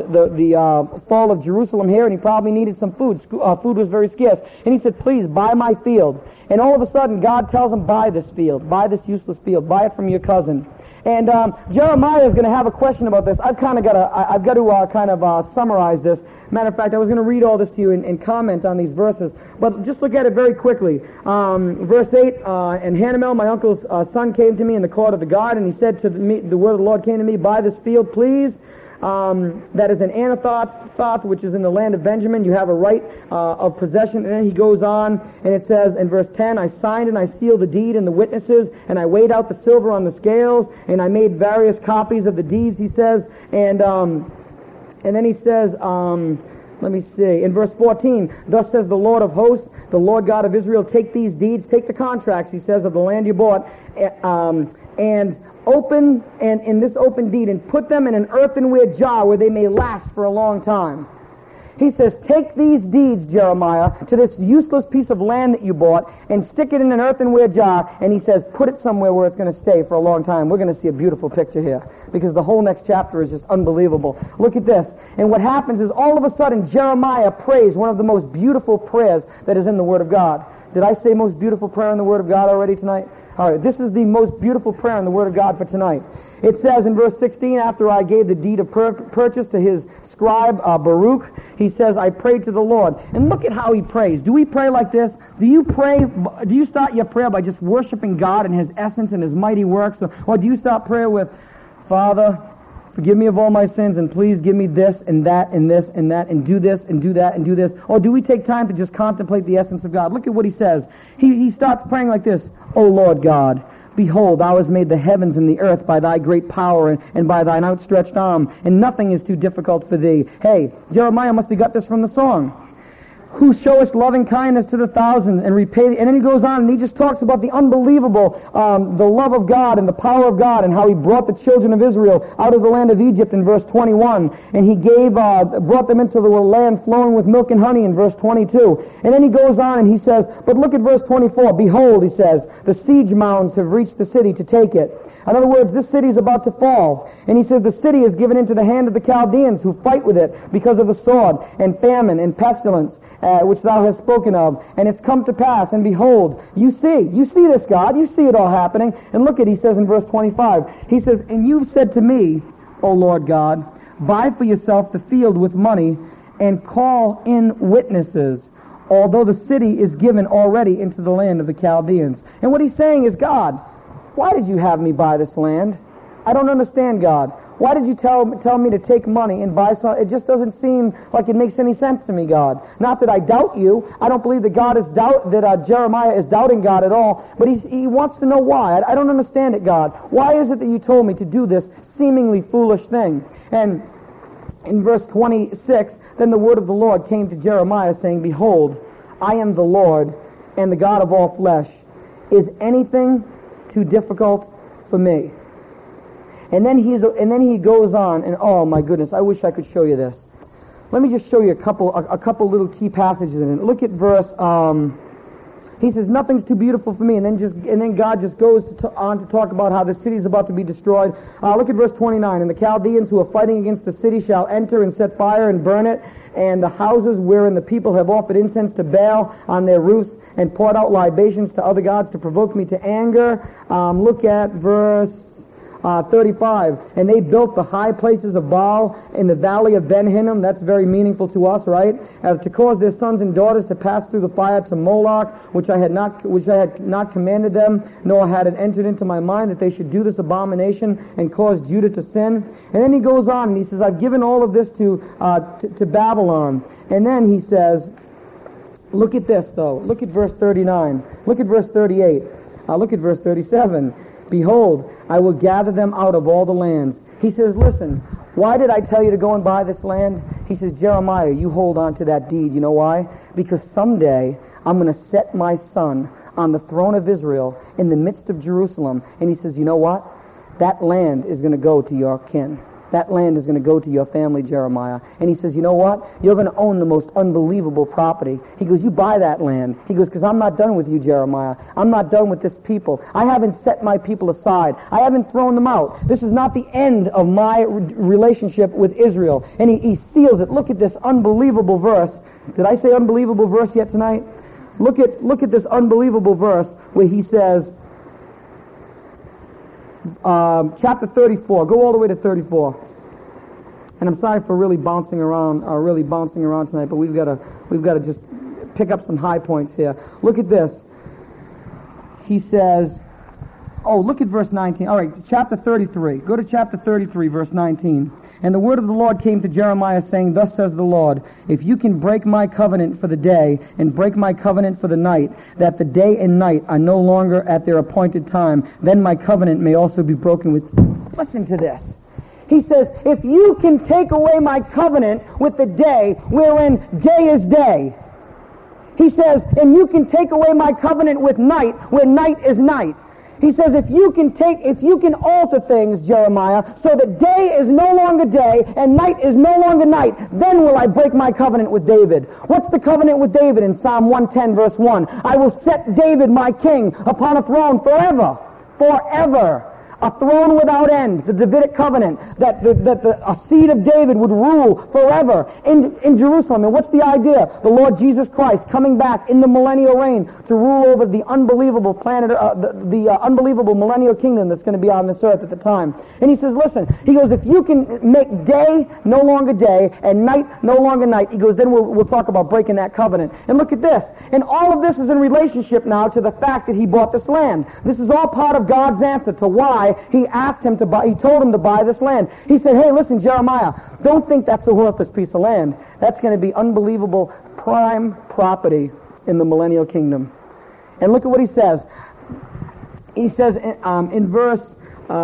fall of Jerusalem here, and he probably needed some food. Food was very scarce. And he said, please, buy my field. And all of a sudden, God tells him, buy this field. Buy this useless field. Buy it from your cousin. And Jeremiah is going to have a question about this. I've got to summarize this. Matter of fact, I was going to read all this to you and comment on these verses, but just look at it very quickly. Verse 8, and Hanamel, my uncle's son, came to me in the court of the guard, and he said to me, the word of the Lord came to me, buy this field, please. That is in Anathoth, which is in the land of Benjamin. You have a right of possession. And then he goes on, and it says in verse 10, I signed and I sealed the deed and the witnesses, and I weighed out the silver on the scales, and I made various copies of the deeds, he says. And then he says, let me see, in verse 14, thus says the Lord of hosts, the Lord God of Israel, take these deeds, take the contracts, he says, of the land you bought, and open, and in this open deed, and put them in an earthenware jar where they may last for a long time. He says, take these deeds, Jeremiah, to this useless piece of land that you bought, and stick it in an earthenware jar, and he says, put it somewhere where it's going to stay for a long time. We're going to see a beautiful picture here, because the whole next chapter is just unbelievable. Look at this. And what happens is, all of a sudden, Jeremiah prays one of the most beautiful prayers that is in the Word of God. Did I say most beautiful prayer in the Word of God already tonight? All right, this is the most beautiful prayer in the Word of God for tonight. It says in verse 16, after I gave the deed of purchase to his scribe Baruch, he says, I prayed to the Lord. And look at how he prays. Do we pray like this? Do you start your prayer by just worshiping God and His essence and His mighty works? Or do you start prayer with, Father, forgive me of all my sins, and please give me this and that and this and that, and do this and do that and do this? Or do we take time to just contemplate the essence of God? Look at what he says. He starts praying like this, O Lord God, behold, thou hast made the heavens and the earth by thy great power and by thine outstretched arm, and nothing is too difficult for thee. Hey, Jeremiah must have got this from the song. Who showest loving kindness to the thousands and repay. And then he goes on and he just talks about the unbelievable, the love of God and the power of God, and how he brought the children of Israel out of the land of Egypt in verse 21. And he brought them into the land flowing with milk and honey in verse 22. And then he goes on and he says, but look at verse 24. Behold, he says, the siege mounds have reached the city to take it. In other words, this city is about to fall. And he says the city is given into the hand of the Chaldeans, who fight with it because of the sword and famine and pestilence, which thou hast spoken of. And it's come to pass, and behold, you see this, God, you see it all happening. And look at, he says in verse 25, he says, and you've said to me, O Lord God, buy for yourself the field with money, and call in witnesses, although the city is given already into the land of the Chaldeans. And what he's saying is, God, why did you have me buy this land? I don't understand, God. Why did you tell me to take money and buy some? It just doesn't seem like it makes any sense to me, God. Not that I doubt you. I don't believe that Jeremiah is doubting God at all. But he wants to know why. I don't understand it, God. Why is it that you told me to do this seemingly foolish thing? And in verse 26, then the word of the Lord came to Jeremiah, saying, behold, I am the Lord, and the God of all flesh. Is anything too difficult for me? And then he goes on, and oh my goodness, I wish I could show you this. Let me just show you a couple little key passages in it. Look at verse. He says, nothing's too beautiful for me, and then God just goes on to talk about how the city is about to be destroyed. Look at verse 29. And the Chaldeans who are fighting against the city shall enter and set fire and burn it, and the houses wherein the people have offered incense to Baal on their roofs and poured out libations to other gods to provoke me to anger. Look at verse 35, and they built the high places of Baal in the valley of Ben Hinnom. That's very meaningful to us, right? To cause their sons and daughters to pass through the fire to Moloch, which I had not commanded them, nor had it entered into my mind that they should do this abomination and cause Judah to sin. And then he goes on and he says, I've given all of this to Babylon. And then he says, look at this though. Look at verse 39. Look at verse 38. Look at verse 37. Behold, I will gather them out of all the lands. He says, listen, why did I tell you to go and buy this land? He says, Jeremiah, you hold on to that deed. You know why? Because someday I'm going to set my son on the throne of Israel in the midst of Jerusalem. And he says, you know what? That land is going to go to your kin. That land is going to go to your family, Jeremiah. And he says, you know what? You're going to own the most unbelievable property. He goes, you buy that land. He goes, because I'm not done with you, Jeremiah. I'm not done with this people. I haven't set my people aside. I haven't thrown them out. This is not the end of my relationship with Israel. And he seals it. Look at this unbelievable verse. Did I say unbelievable verse yet tonight? Look at this unbelievable verse where he says, chapter 34. Go all the way to 34. And I'm sorry for really bouncing around tonight, but we've got to just pick up some high points here. Look at this. He says, look at verse 19. All right, chapter 33. Go to chapter 33, verse 19. And the word of the Lord came to Jeremiah, saying, Thus says the Lord, if you can break my covenant for the day, and break my covenant for the night, that the day and night are no longer at their appointed time, then my covenant may also be broken with... Listen to this. He says, if you can take away my covenant with the day, wherein day is day. He says, and you can take away my covenant with night, where night is night. He says, if you can alter things, Jeremiah, so that day is no longer day and night is no longer night, then will I break my covenant with David. What's the covenant with David in Psalm 110, verse 1? I will set David, my king, upon a throne forever. Forever. A throne without end, the Davidic covenant, that a seed of David would rule forever in Jerusalem. And what's the idea? The Lord Jesus Christ coming back in the millennial reign to rule over the unbelievable planet, the unbelievable millennial kingdom that's going to be on this earth at the time. And he says, listen, he goes, if you can make day no longer day and night no longer night, he goes, then we'll talk about breaking that covenant. And look at this. And all of this is in relationship now to the fact that he bought this land. This is all part of God's answer to why he asked him to buy, he told him to buy this land. He said, hey, listen, Jeremiah, don't think that's a worthless piece of land. That's going to be unbelievable prime property in the millennial kingdom. And look at what he says. He says in verse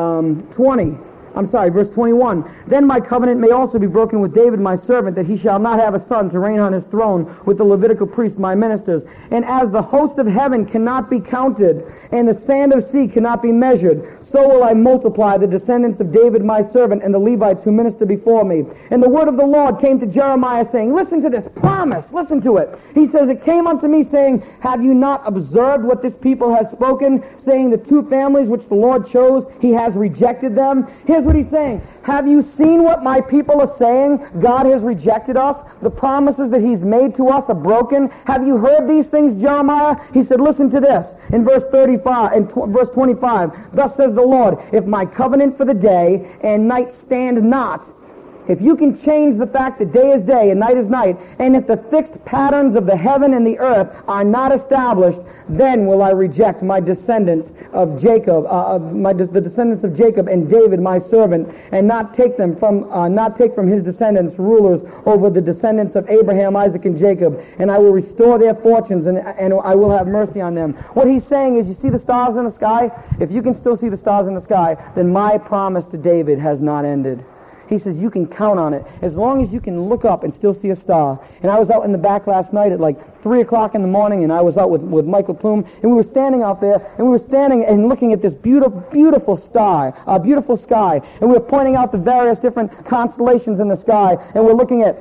21, then my covenant may also be broken with David my servant, that he shall not have a son to reign on his throne with the Levitical priests my ministers. And as the host of heaven cannot be counted, and the sand of the sea cannot be measured, so will I multiply the descendants of David my servant and the Levites who minister before me. And the word of the Lord came to Jeremiah, saying, listen to this promise, listen to it. He says, it came unto me, saying, have you not observed what this people has spoken, saying the two families which the Lord chose, he has rejected them? Here's what he's saying. Have you seen what my people are saying? God has rejected us. The promises that he's made to us are broken. Have you heard these things, Jeremiah? He said, listen to this. In verse 35 and verse 25, thus says the Lord, if my covenant for the day and night stand not, if you can change the fact that day is day and night is night, and if the fixed patterns of the heaven and the earth are not established, then will I reject my descendants of Jacob, the descendants of Jacob and David my servant, and not take from his descendants rulers over the descendants of Abraham, Isaac, and Jacob, and I will restore their fortunes, and I will have mercy on them. What he's saying is, you see the stars in the sky? If you can still see the stars in the sky, then my promise to David has not ended. He says you can count on it as long as you can look up and still see a star. And I was out in the back last night at like 3 o'clock in the morning, and I was out with Michael Plume, and we were standing out there, and we were standing and looking at this beautiful sky, and we were pointing out the various different constellations in the sky, and we're looking at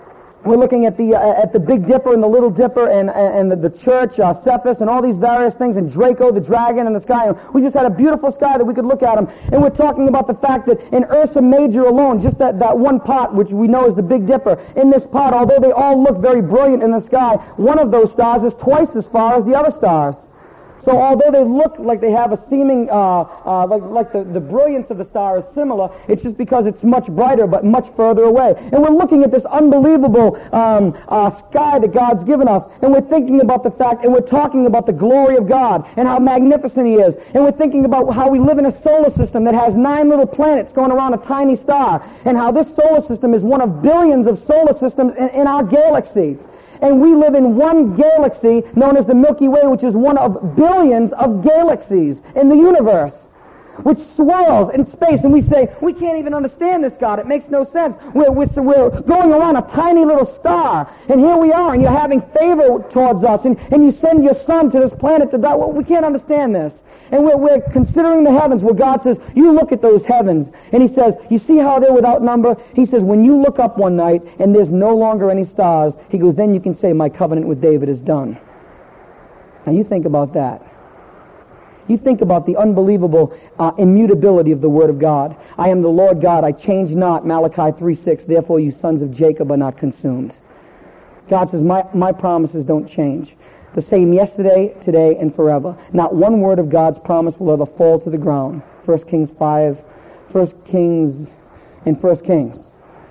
the Big Dipper and the Little Dipper and the church, Cephas, and all these various things, and Draco, the dragon, in the sky. And we just had a beautiful sky that we could look at them. And we're talking about the fact that in Ursa Major alone, just that one pot, which we know is the Big Dipper, in this pot, although they all look very brilliant in the sky, one of those stars is twice as far as the other stars. So although they look like they have a seeming, like the brilliance of the star is similar, it's just because it's much brighter but much further away. And we're looking at this unbelievable sky that God's given us, and we're thinking about the fact, and we're talking about the glory of God and how magnificent he is. And we're thinking about how we live in a solar system that has 9 little planets going around a tiny star, and how this solar system is one of billions of solar systems in our galaxy. And we live in one galaxy known as the Milky Way, which is one of billions of galaxies in the universe, which swirls in space. And we say, we can't even understand this, God. It makes no sense. We're going around a tiny little star, and here we are, and you're having favor towards us, and you send your son to this planet to die. Well, we can't understand this. And we're considering the heavens, where God says, you look at those heavens. And he says, you see how they're without number? He says, when you look up one night and there's no longer any stars, he goes, then you can say, my covenant with David is done. Now you think about that. You think about the unbelievable immutability of the Word of God. I am the Lord God, I change not, Malachi 3:6, therefore you sons of Jacob are not consumed. God says, my promises don't change. The same yesterday, today, and forever. Not one word of God's promise will ever fall to the ground. 1 Kings 5, 1 Kings, and 1 Kings.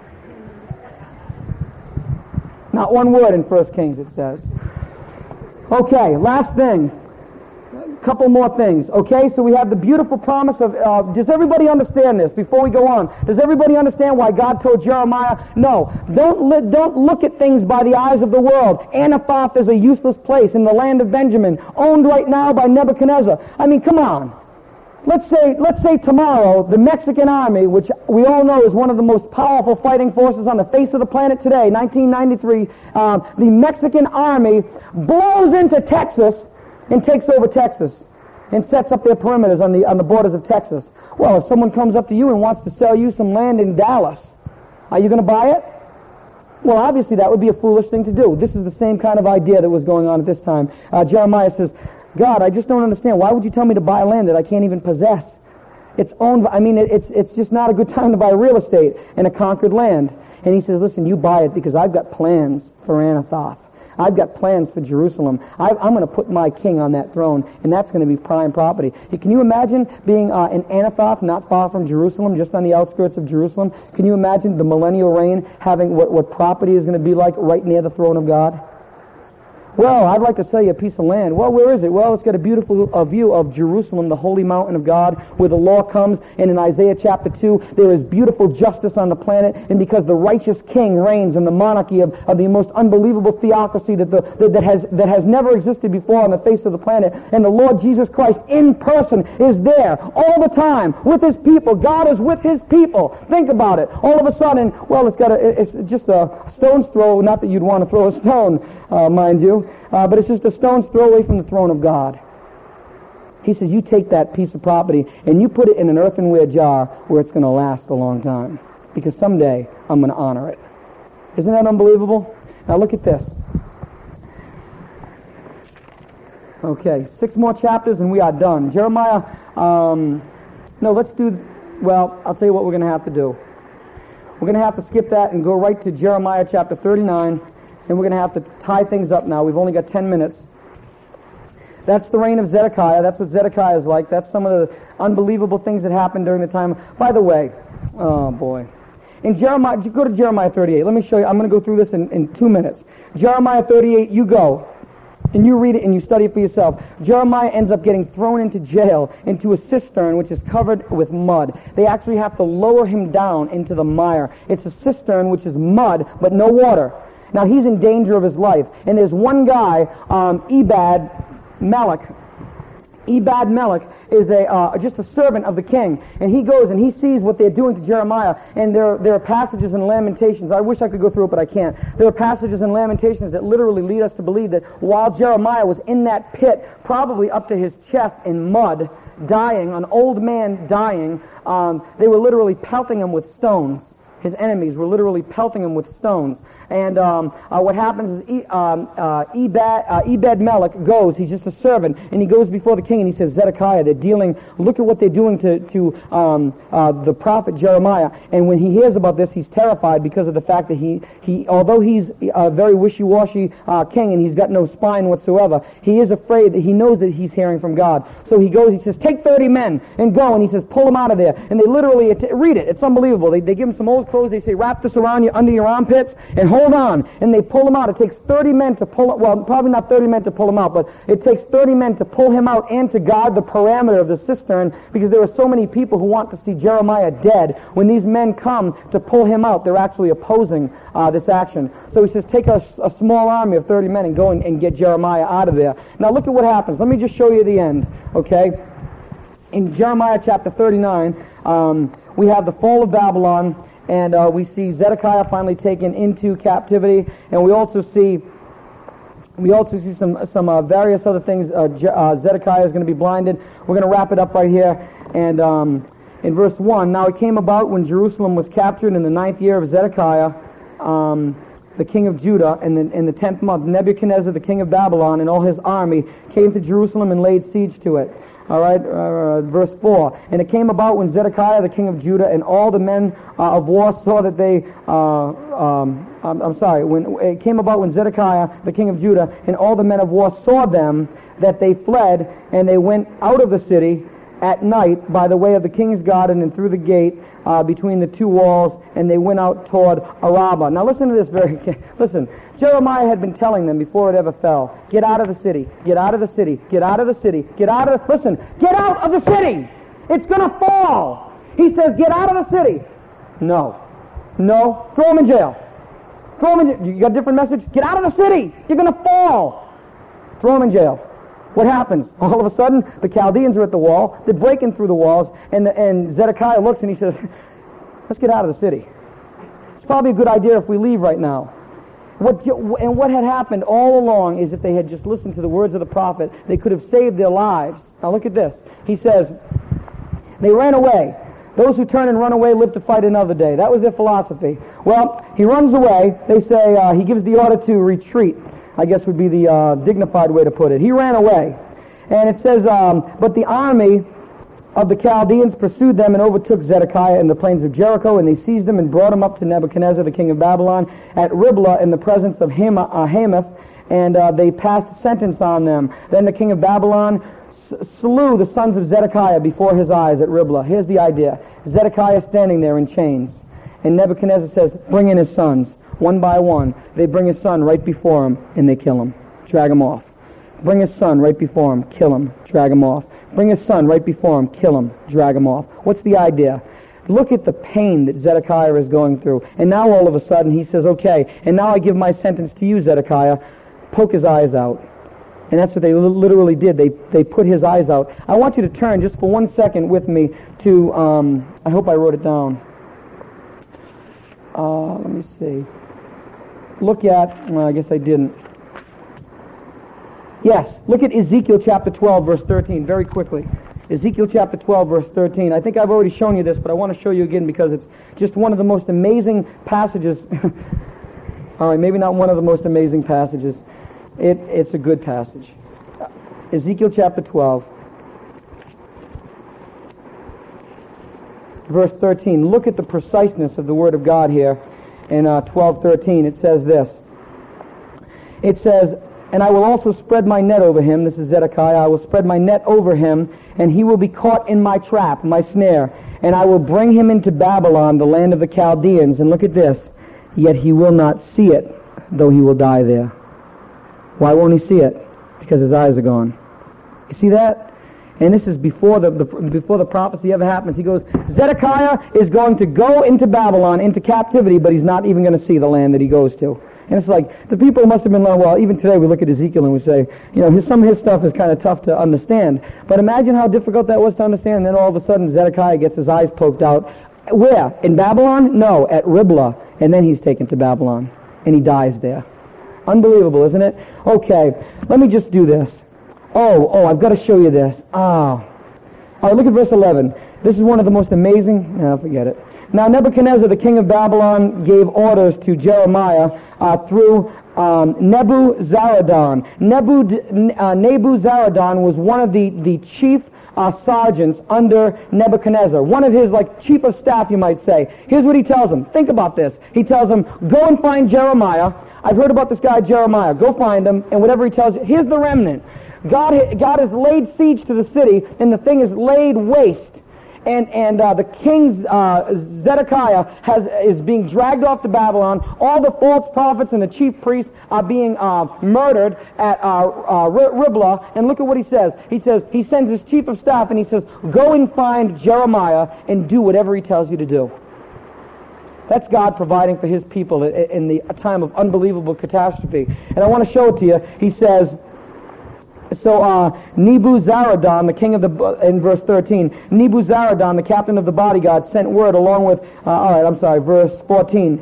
Not one word in 1 Kings, it says. Okay, last thing. Couple more things. Okay, so we have the beautiful promise of, does everybody understand this before we go on? Does everybody understand why God told Jeremiah, no, don't look at things by the eyes of the world. Anathoth is a useless place in the land of Benjamin, owned right now by Nebuchadnezzar. I mean, come on. Let's say tomorrow the Mexican army, which we all know is one of the most powerful fighting forces on the face of the planet today, 1993, the Mexican army blows into Texas and takes over Texas and sets up their perimeters on the borders of Texas. Well, if someone comes up to you and wants to sell you some land in Dallas, are you going to buy it? Well, obviously that would be a foolish thing to do. This is the same kind of idea that was going on at this time. Jeremiah says, God, I just don't understand. Why would you tell me to buy land that I can't even possess? It's owned, it's just not a good time to buy real estate in a conquered land. And he says, listen, you buy it because I've got plans for Anathoth. I've got plans for Jerusalem. I'm going to put my king on that throne, and that's going to be prime property. Can you imagine being in Anathoth, not far from Jerusalem, just on the outskirts of Jerusalem? Can you imagine the millennial reign having what property is going to be like right near the throne of God? Well, I'd like to sell you a piece of land. Well, where is it? Well, it's got a beautiful view of Jerusalem, the holy mountain of God, where the law comes. And in Isaiah chapter 2, there is beautiful justice on the planet. And because the righteous king reigns in the monarchy of the most unbelievable theocracy that has never existed before on the face of the planet, and the Lord Jesus Christ in person is there all the time with his people. God is with his people. Think about it. All of a sudden, well, it's just a stone's throw. Not that you'd want to throw a stone, mind you. But it's just a stone's throw away from the throne of God. He says, you take that piece of property and you put it in an earthenware jar where it's going to last a long time. Because someday I'm going to honor it. Isn't that unbelievable? Now look at this. Okay, 6 more chapters and we are done. Jeremiah, I'll tell you what we're going to have to do. We're going to have to skip that and go right to Jeremiah chapter 39. And we're going to have to tie things up now. We've only got 10 minutes. That's the reign of Zedekiah. That's what Zedekiah is like. That's some of the unbelievable things that happened during the time. By the way, oh boy. In Jeremiah, go to Jeremiah 38. Let me show you. I'm going to go through this in 2 minutes. Jeremiah 38, you go. And you read it and you study it for yourself. Jeremiah ends up getting thrown into jail, into a cistern which is covered with mud. They actually have to lower him down into the mire. It's a cistern which is mud, but no water. Now, he's in danger of his life. And there's one guy, Ebed Melech. Ebed Melech is just a servant of the king. And he goes and he sees what they're doing to Jeremiah. And there are passages in Lamentations. I wish I could go through it, but I can't. There are passages in Lamentations that literally lead us to believe that while Jeremiah was in that pit, probably up to his chest in mud, dying, an old man dying, they were literally pelting him with stones. His enemies were literally pelting him with stones. And what happens is Ebed Melech goes, he's just a servant, and he goes before the king and he says, Zedekiah, look at what they're doing to the prophet Jeremiah. And when he hears about this, he's terrified because of the fact that he although he's a very wishy-washy king and he's got no spine whatsoever, he is afraid that he knows that he's hearing from God. So he goes, he says, take 30 men and go, and he says, pull them out of there. And they literally, read it, it's unbelievable. They give him some old clothes. They say, wrap this around you under your armpits and hold on. And they pull him out. It takes 30 men to pull, well, probably not 30 men to pull him out, but it takes 30 men to pull him out and to guard the perimeter of the cistern, because there are so many people who want to see Jeremiah dead. When these men come to pull him out, they're actually opposing this action. So he says, take a small army of 30 men and go and get Jeremiah out of there. Now look at what happens. Let me just show you the end, okay? In Jeremiah chapter 39, we have the fall of Babylon, and we see Zedekiah finally taken into captivity, and we also see some various other things. Zedekiah is going to be blinded. We're going to wrap it up right here, and in verse 1, now it came about when Jerusalem was captured in the 9th year of Zedekiah, the king of Judah, in the 10th month, Nebuchadnezzar, the king of Babylon, and all his army came to Jerusalem and laid siege to it. All right, verse 4. And it came about when Zedekiah, the king of Judah, and all the men of war saw that they... When it came about when Zedekiah, the king of Judah, and all the men of war saw them, that they fled, and they went out of the city at night by the way of the king's garden and through the gate between the two walls, and they went out toward Arabah. Now listen to this listen. Jeremiah had been telling them before it ever fell, get out of the city, get out of the city, get out of the city, get out of the... Listen, get out of the city! It's going to fall! He says, get out of the city! No. Throw him in jail. Throw him in jail. You got a different message? Get out of the city! You're going to fall! Throw him in jail. What happens? All of a sudden, the Chaldeans are at the wall. They're breaking through the walls, and Zedekiah looks and he says, let's get out of the city. It's probably a good idea if we leave right now. What had happened all along is if they had just listened to the words of the prophet, they could have saved their lives. Now look at this. He says, they ran away. Those who turn and run away live to fight another day. That was their philosophy. Well, he runs away. They say he gives the order to retreat, I guess would be the dignified way to put it. He ran away. And it says, but the army of the Chaldeans pursued them and overtook Zedekiah in the plains of Jericho, and they seized him and brought him up to Nebuchadnezzar, the king of Babylon, at Riblah in the presence of Hamath, and they passed sentence on them. Then the king of Babylon slew the sons of Zedekiah before his eyes at Riblah. Here's the idea. Zedekiah standing there in chains. And Nebuchadnezzar says, bring in his sons, one by one. They bring his son right before him, and they kill him, drag him off. Bring his son right before him, kill him, drag him off. Bring his son right before him, kill him, drag him off. What's the idea? Look at the pain that Zedekiah is going through. And now all of a sudden he says, okay, and now I give my sentence to you, Zedekiah. Poke his eyes out. And that's what they literally did. They put his eyes out. I want you to turn just for 1 second with me to, I hope I wrote it down. Let me see. Look at, well, I guess I didn't. Yes, look at Ezekiel chapter 12, verse 13, very quickly. Ezekiel chapter 12, verse 13. I think I've already shown you this, but I want to show you again because it's just one of the most amazing passages. All right, maybe not one of the most amazing passages. It's a good passage. Ezekiel chapter 12, verse 13. Look at the preciseness of the Word of God here in 12:13. It says this. It says, and I will also spread my net over him. This is Zedekiah. I will spread my net over him, and he will be caught in my trap, my snare. And I will bring him into Babylon, the land of the Chaldeans. And look at this. Yet he will not see it, though he will die there. Why won't he see it? Because his eyes are gone. You see that? And this is before the prophecy ever happens. He goes, Zedekiah is going to go into Babylon, into captivity, but he's not even going to see the land that he goes to. And it's like, the people must have been learning, well, even today we look at Ezekiel and we say, some of his stuff is kind of tough to understand. But imagine how difficult that was to understand. And then all of a sudden Zedekiah gets his eyes poked out. Where? In Babylon? No, at Riblah. And then he's taken to Babylon. And he dies there. Unbelievable, isn't it? Okay, let me just do this. Oh, I've got to show you this. All right, look at verse 11. This is one of the most amazing... No, forget it. Now Nebuchadnezzar, the king of Babylon, gave orders to Jeremiah through Nebuzaradan. Nebuzaradan was one of the chief sergeants under Nebuchadnezzar. One of his, chief of staff, you might say. Here's what he tells him. Think about this. He tells him, go and find Jeremiah. I've heard about this guy Jeremiah. Go find him. And whatever he tells you, here's the remnant. God has laid siege to the city, and the thing is laid waste. and the king Zedekiah is being dragged off to Babylon. All the false prophets and the chief priests are being murdered at Riblah. And look at what he says. He sends his chief of staff and he says, go and find Jeremiah and do whatever he tells you to do. That's God providing for his people in the time of unbelievable catastrophe. And I want to show it to you. He says, Nebuzaradan, the king of in verse 13, Nebuzaradan, the captain of the bodyguard, sent word along with, verse 14,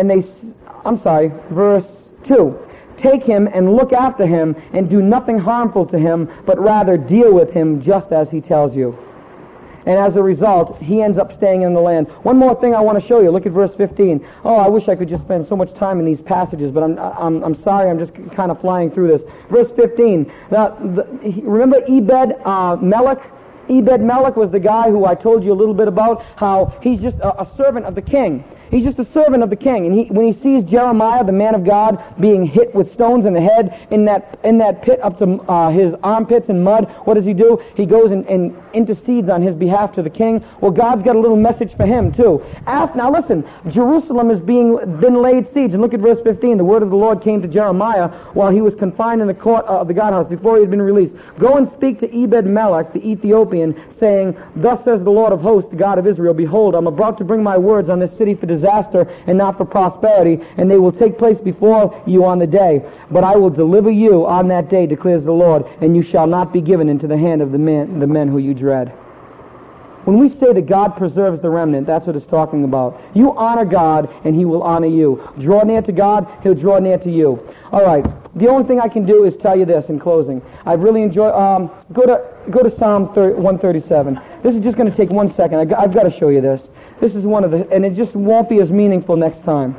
verse 2. Take him and look after him and do nothing harmful to him, but rather deal with him just as he tells you. And as a result, he ends up staying in the land. One more thing I want to show you. Look at verse 15. Oh, I wish I could just spend so much time in these passages, but I'm sorry. I'm just kind of flying through this. Verse 15. Remember Ebed-Melech? Ebed-Melech was the guy who I told you a little bit about, how he's just a servant of the king. He's just a servant of the king. And when he sees Jeremiah, the man of God, being hit with stones in the head in that pit up to his armpits in mud, what does he do? He goes and intercedes on his behalf to the king. Well, God's got a little message for him, too. Now listen, Jerusalem is been laid siege. And look at verse 15. The word of the Lord came to Jeremiah while he was confined in the court of the guardhouse before he had been released. Go and speak to Ebed-Melech, the Ethiopian, saying, thus says the Lord of hosts, the God of Israel, behold, I'm about to bring my words on this city for disaster and not for prosperity, and they will take place before you on the day. But I will deliver you on that day, declares the Lord, and you shall not be given into the hand of the men who you dread. When we say that God preserves the remnant, that's what it's talking about. You honor God, and he will honor you. Draw near to God, he'll draw near to you. All right. The only thing I can do is tell you this in closing. I've really enjoyed... Go to Psalm 137. This is just going to take 1 second. I've got to show you this. This is one of the... And it just won't be as meaningful next time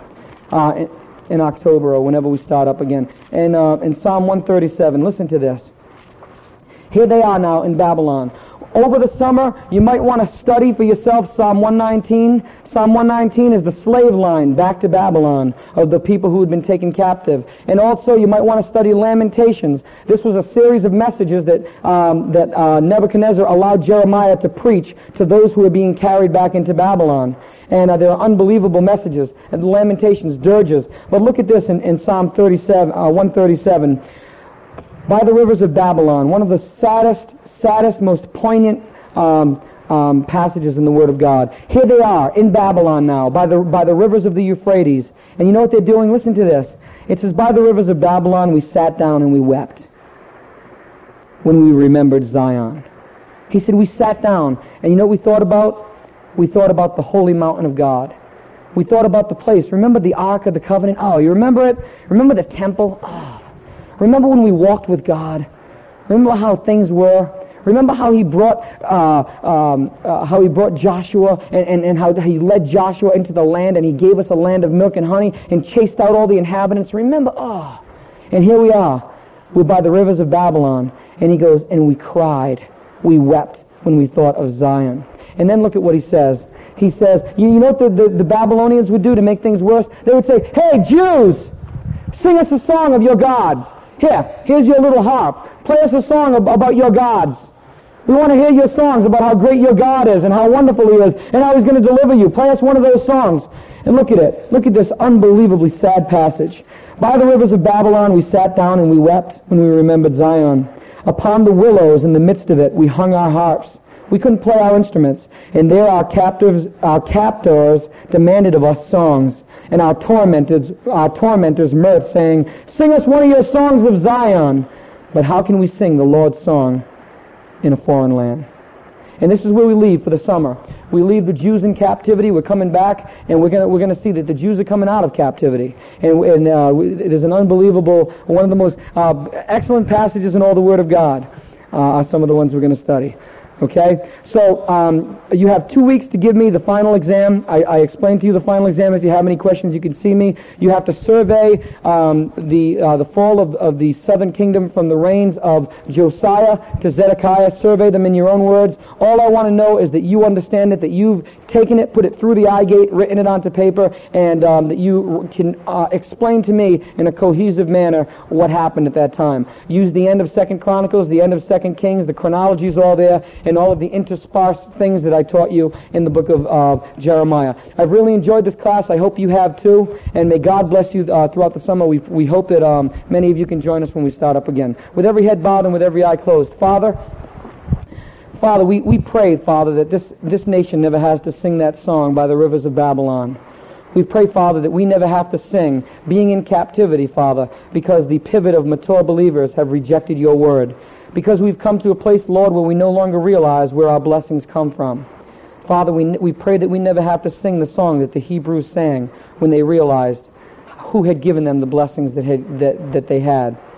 in October or whenever we start up again. And in Psalm 137, listen to this. Here they are now in Babylon. Over the summer, you might want to study for yourself Psalm 119. Psalm 119 is the slave line back to Babylon of the people who had been taken captive. And also, you might want to study Lamentations. This was a series of messages that Nebuchadnezzar allowed Jeremiah to preach to those who were being carried back into Babylon. And there are unbelievable messages. And the Lamentations, dirges. But look at this in Psalm 137. By the rivers of Babylon, one of the saddest, most poignant passages in the Word of God. Here they are in Babylon now, by the rivers of the Euphrates. And you know what they're doing? Listen to this. It says, by the rivers of Babylon we sat down and we wept when we remembered Zion. He said we sat down, and you know what we thought about? We thought about the holy mountain of God. We thought about the place. Remember the Ark of the Covenant? Oh, you remember it? Remember the temple? Oh. Remember when we walked with God? Remember how things were? Remember how he brought Joshua and how he led Joshua into the land, and he gave us a land of milk and honey and chased out all the inhabitants? Remember? Oh. And here we are. We're by the rivers of Babylon. And he goes, and we cried. We wept when we thought of Zion. And then look at what he says. He says, you know what the Babylonians would do to make things worse? They would say, hey, Jews, sing us a song of your God. Here's your little harp. Play us a song about your gods. We want to hear your songs about how great your God is and how wonderful he is and how he's going to deliver you. Play us one of those songs. And look at it. Look at this unbelievably sad passage. By the rivers of Babylon we sat down and we wept when we remembered Zion. Upon the willows in the midst of it we hung our harps. We couldn't play our instruments. And there our captors demanded of us songs. And our tormentors mirth, saying, sing us one of your songs of Zion. But how can we sing the Lord's song in a foreign land? And this is where we leave for the summer. We leave the Jews in captivity. We're coming back, and we're going to see that the Jews are coming out of captivity. And there's an unbelievable, one of the most excellent passages in all the Word of God are some of the ones we're going to study. Okay, so you have 2 weeks to give me the final exam. I explained to you the final exam. If you have any questions, you can see me. You have to survey the fall of the southern kingdom from the reigns of Josiah to Zedekiah. Survey them in your own words. All I want to know is that you understand it, that you've taken it, put it through the eye gate, written it onto paper, and that you can explain to me in a cohesive manner what happened at that time. Use the end of 2 Chronicles, the end of 2 Kings. The chronology is all there. and all of the interspersed things that I taught you in the book of Jeremiah. I've really enjoyed this class. I hope you have too, and may God bless you throughout the summer. We hope that many of you can join us when we start up again. With every head bowed and with every eye closed. Father, we pray, Father, that this nation never has to sing that song by the rivers of Babylon. We pray, Father, that we never have to sing being in captivity, Father, because the pivot of mature believers have rejected your word. Because we've come to a place, Lord, where we no longer realize where our blessings come from. Father, we pray that we never have to sing the song that the Hebrews sang when they realized who had given them the blessings that they had.